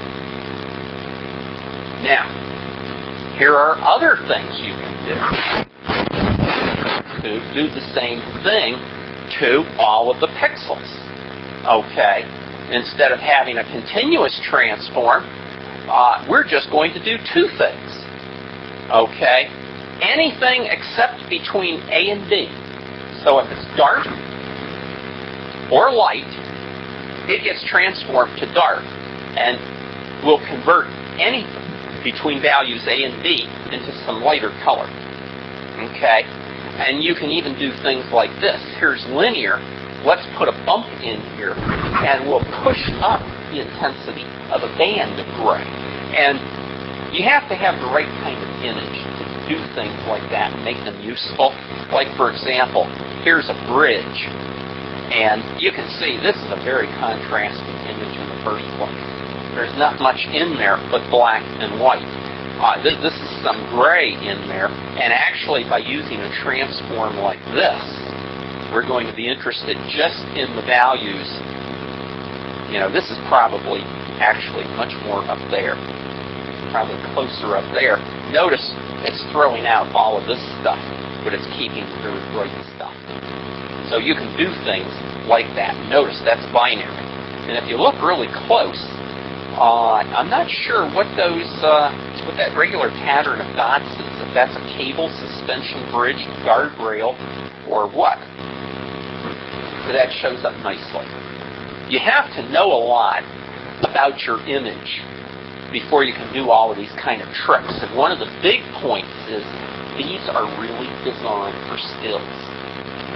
Now, here are other things you can do to do the same thing to all of the pixels. Okay? Instead of having a continuous transform, we're just going to do 2 things. Okay? Anything except between A and B. So if it's dark or light, it gets transformed to dark, and we'll convert anything between values A and B into some lighter color. Okay? And you can even do things like this. Here's linear. Let's put a bump in here, and we'll push up the intensity of a band of gray. And you have to have the right kind of image to do things like that and make them useful. Like, for example, here's a bridge. And you can see this is a very contrasting image in the first place. There's not much in there but black and white. This is some gray in there, and actually by using a transform like this, we're going to be interested just in the values. This is probably actually much more up there, probably closer up there. Notice it's throwing out all of this stuff, but it's keeping the very bright stuff. So you can do things like that. Notice that's binary. And if you look really close, I'm not sure what that regular pattern of dots is, if that's a cable, suspension bridge, guardrail, or what. But that shows up nicely. You have to know a lot about your image before you can do all of these kind of tricks. And one of the big points is these are really designed for stills.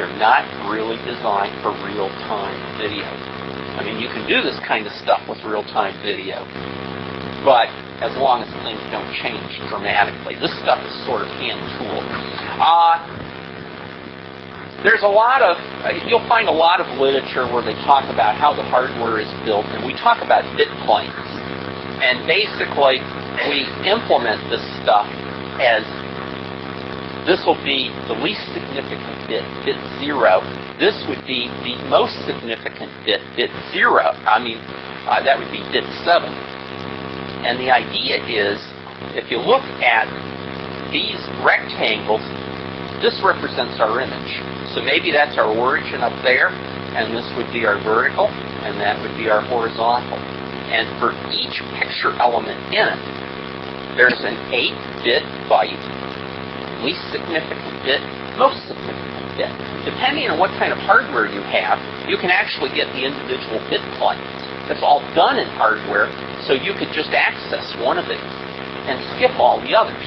they're not really designed for real-time video. I mean, you can do this kind of stuff with real-time video, but as long as things don't change dramatically. This stuff is sort of hand-tooled. There's a lot of, you'll find a lot of literature where they talk about how the hardware is built, and we talk about bit planes. And basically, we implement this stuff as this will be the least significant bit, bit 0. This would be the most significant bit, bit 0. That would be bit 7. And the idea is, if you look at these rectangles, this represents our image. So maybe that's our origin up there, and this would be our vertical, and that would be our horizontal. And for each picture element in it, there's an 8-bit byte, least significant bit, most significant bit. Depending on what kind of hardware you have, you can actually get the individual bit planes. It's all done in hardware, so you could just access one of these and skip all the others.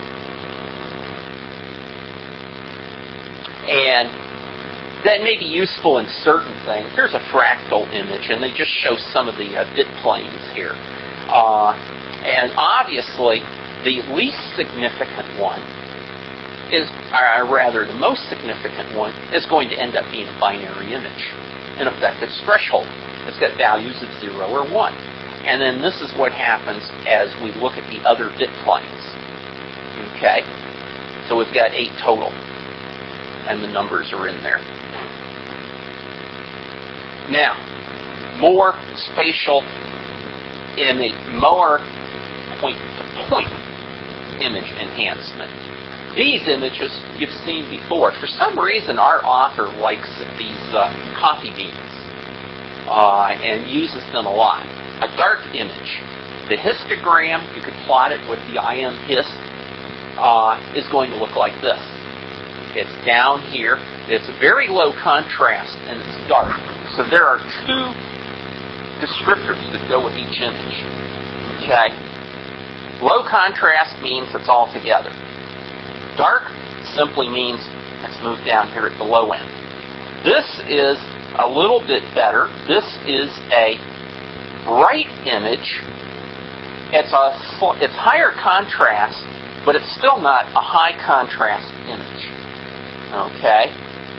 And that may be useful in certain things. Here's a fractal image, and they just show some of the bit planes here. And obviously, the least significant one is, or rather, the most significant one is going to end up being a binary image. In effect, it's threshold. It's got values of 0 or 1. And then this is what happens as we look at the other bit planes. Okay? So we've got 8 total. And the numbers are in there. Now, more spatial image, more point-to-point image enhancement. These images you've seen before. For some reason, our author likes these coffee beans and uses them a lot. A dark image. The histogram, you could plot it with the IM-HIST, is going to look like this. It's down here. It's very low contrast, and it's dark. So there are 2 descriptors that go with each image. Okay? Low contrast means it's all together. Dark simply means it's moved down here at the low end. This is a little bit better. This is a bright image. It's higher contrast, but it's still not a high contrast image. Okay?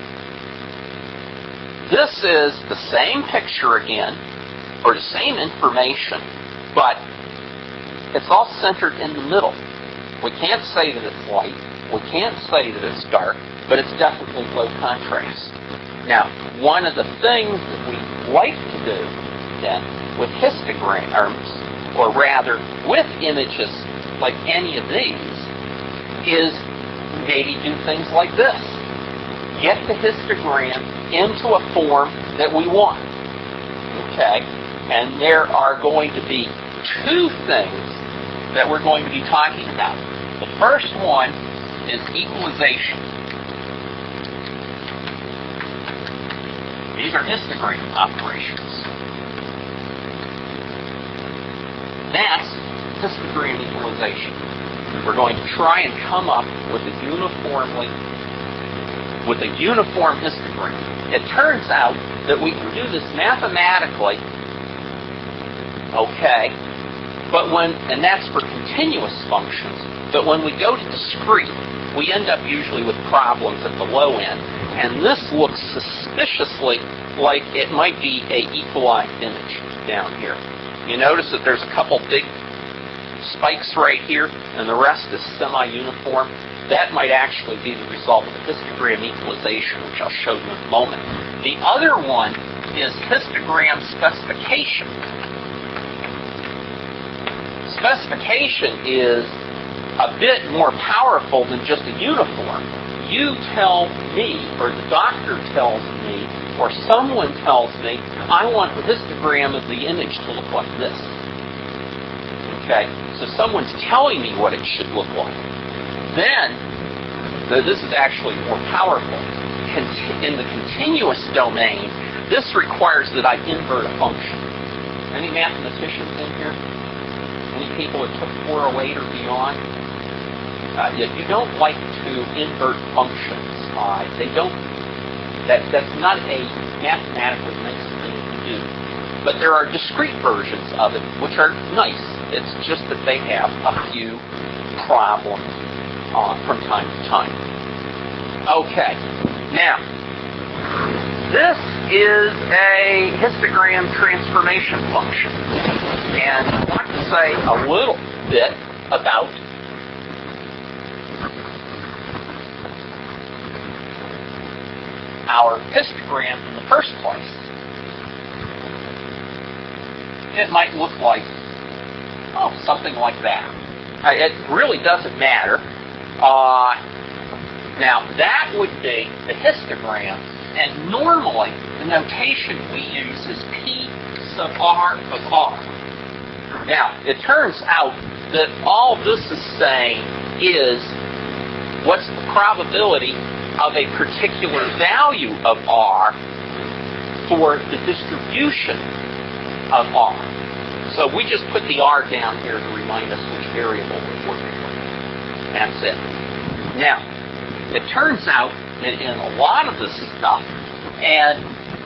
This is the same picture again, or the same information, but it's all centered in the middle. We can't say that it's light. We can't say that it's dark, but it's definitely low contrast. Now, one of the things that we like to do then with histograms, or rather with images like any of these, is maybe do things like this. Get the histogram into a form that we want. Okay? And there are going to be 2 things that we're going to be talking about. The first one is equalization. These are histogram operations. That's histogram equalization. We're going to try and come up with a uniform histogram. It turns out that we can do this mathematically, okay, and that's for continuous functions, but when we go to discrete, we end up usually with problems at the low end, and this looks suspiciously like it might be an equalized image down here. You notice that there's a couple big spikes right here, and the rest is semi-uniform. That might actually be the result of the histogram equalization, which I'll show you in a moment. The other one is histogram specification. Specification is a bit more powerful than just a uniform. You tell me, or the doctor tells me, or someone tells me, I want the histogram of the image to look like this. Okay? So someone's telling me what it should look like. Then, this is actually more powerful. In the continuous domain, this requires that I invert a function. Any mathematicians in here? Any people that took 408 or beyond? You don't like to invert functions. That's not a mathematically nice thing to do. But there are discrete versions of it, which are nice. It's just that they have a few problems from time to time. Okay, now, this is a histogram transformation function. And I want to say a little bit about our histogram in the first place. It might look like, something like that. It really doesn't matter. Now, that would be the histogram, and normally the notation we use is P sub r of r. Now, it turns out that all this is saying is what's the probability of a particular value of r for the distribution of r. So we just put the r down here to remind us which variable we're working with. That's it. Now, it turns out that in a lot of this stuff, and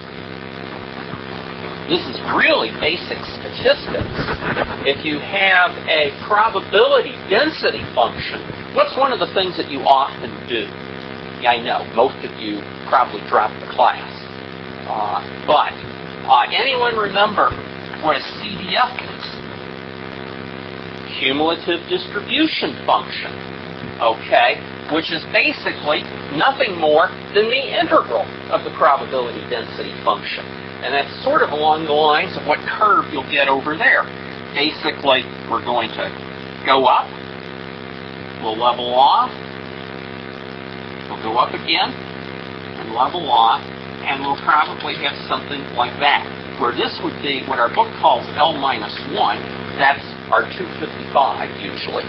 this is really basic statistics, if you have a probability density function, what's one of the things that you often do? Yeah, I know, most of you probably dropped the class. But anyone remember what a CDF is? Cumulative distribution function. Okay? Which is basically nothing more than the integral of the probability density function. And that's sort of along the lines of what curve you'll get over there. Basically, we're going to go up, we'll level off, we'll go up again, and level off, and we'll probably have something like that. Where this would be what our book calls L-1, that's our 255 usually.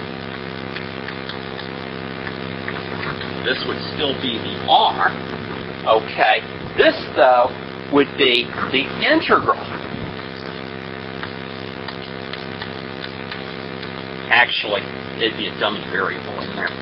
This would still be the R. Okay. This, though, would be the integral. Actually, it'd be a dummy variable in there.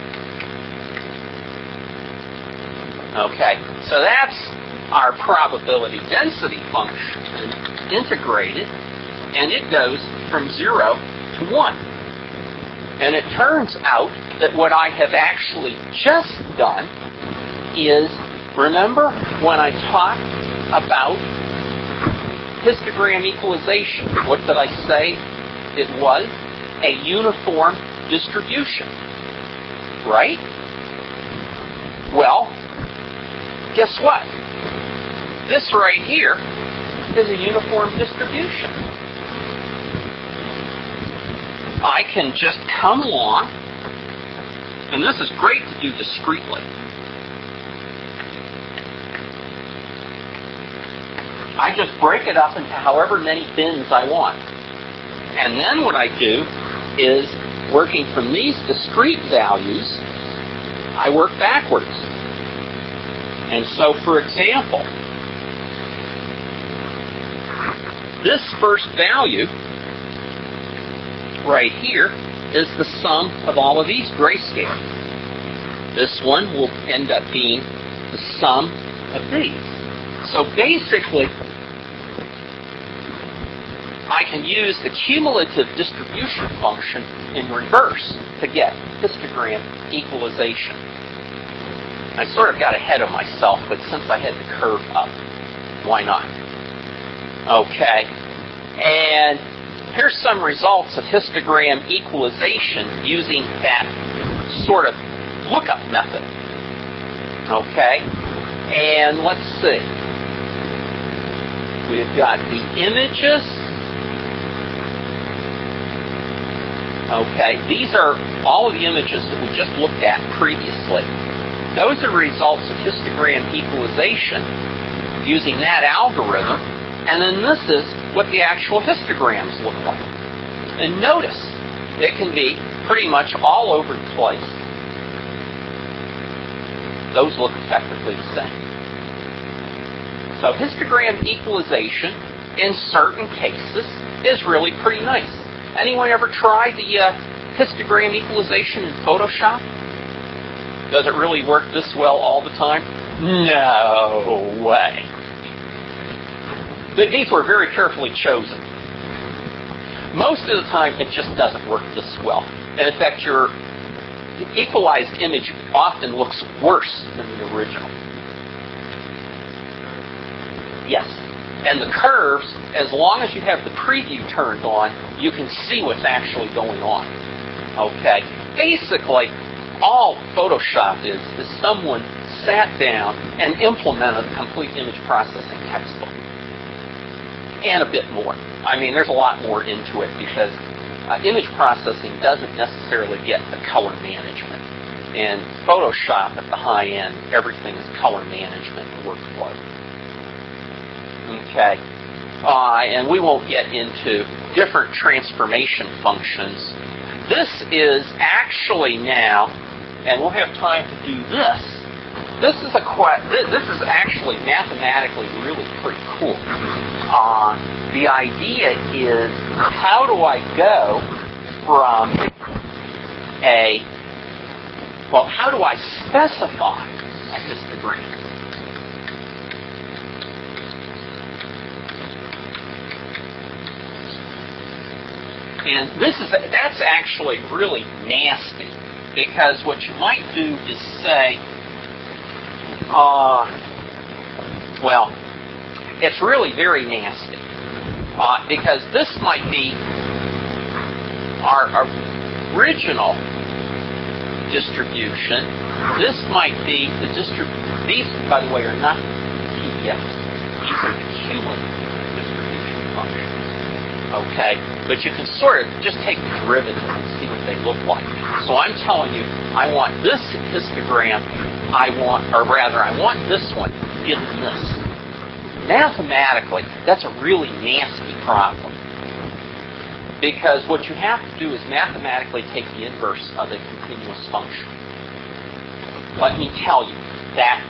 Okay. So that's our probability density function integrated, and it goes from 0 to 1. And it turns out that what I have actually just done is, remember when I talked about histogram equalization, what did I say it was? A uniform distribution, right? Well, guess what? This right here is a uniform distribution. I can just come along, and this is great to do discretely. I just break it up into however many bins I want. And then what I do is, working from these discrete values, I work backwards. And so, for example, this first value right here is the sum of all of these grayscales. This one will end up being the sum of these. So basically, I can use the cumulative distribution function in reverse to get histogram equalization. I sort of got ahead of myself, but since I had the curve up, why not? Okay, and here's some results of histogram equalization using that sort of lookup method. Okay, and let's see. We've got the images. Okay, these are all of the images that we just looked at previously. Those are results of histogram equalization using that algorithm, and then this is what the actual histograms look like. And notice, it can be pretty much all over the place. Those look effectively the same. So histogram equalization, in certain cases, is really pretty nice. Anyone ever try the histogram equalization in Photoshop? Does it really work this well all the time? No way. But these were very carefully chosen. Most of the time, it just doesn't work this well. And in fact, your equalized image often looks worse than the original. Yes. And the curves, as long as you have the preview turned on, you can see what's actually going on. Okay? Basically, all Photoshop is someone sat down and implemented a complete image processing textbook. And a bit more. I mean, there's a lot more into it because image processing doesn't necessarily get the color management. In Photoshop at the high end, everything is color management workflow. Okay. And we won't get into different transformation functions. This is actually now, and we'll have time to do this. This is actually mathematically really pretty cool. The idea is, how do I go from how do I specify a histogram? And that's actually really nasty, because what you might do is say, well, it's really very nasty, because this might be our original distribution. This might be the distribution. These, by the way, are not PDFs. These are the cumulative distribution functions. Okay, but you can sort of just take the derivative and see what they look like. So I'm telling you, I want this histogram, I want this one in this. Mathematically, that's a really nasty problem. Because what you have to do is mathematically take the inverse of a continuous function. Let me tell you, that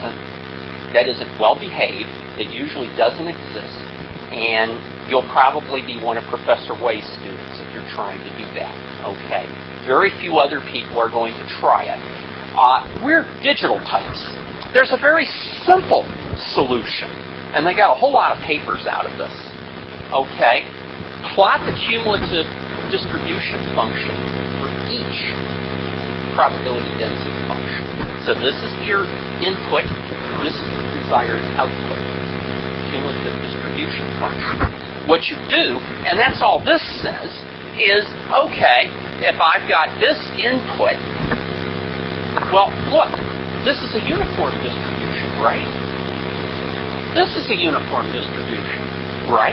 isn't well behaved, it usually doesn't exist, and you'll probably be one of Professor Way's students if you're trying to do that. Okay. Very few other people are going to try it. We're digital types. There's a very simple solution, and they got a whole lot of papers out of this. Okay. Plot the cumulative distribution function for each probability density function. So this is your input, this is the desired output. Cumulative distribution function. What you do, and that's all this says, is, okay, if I've got this input, well, look, this is a uniform distribution, right? This is a uniform distribution, right?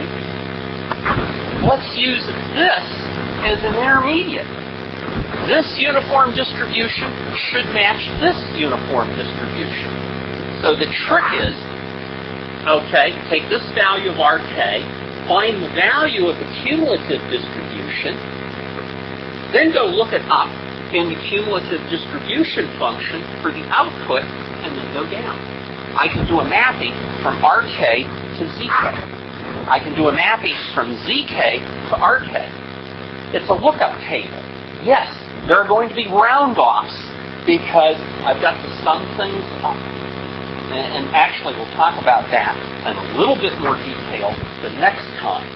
Let's use this as an intermediate. This uniform distribution should match this uniform distribution. So the trick is, okay, take this value of RK, find the value of the cumulative distribution, then go look it up in the cumulative distribution function for the output, and then go down. I can do a mapping from RK to ZK. I can do a mapping from ZK to RK. It's a lookup table. Yes, there are going to be round-offs because I've got to sum things up. And actually, we'll talk about that in a little bit more detail the next time.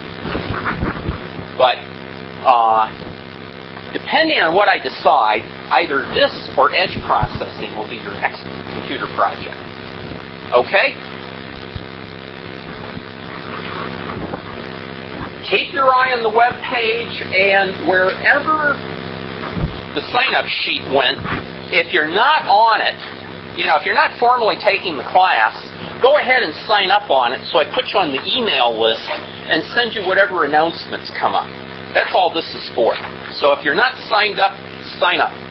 But depending on what I decide, either this or edge processing will be your next computer project. Okay? Keep your eye on the web page, and wherever the sign-up sheet went, if you're not on it, if you're not formally taking the class, go ahead and sign up on it so I put you on the email list and send you whatever announcements come up. That's all this is for. So if you're not signed up, sign up.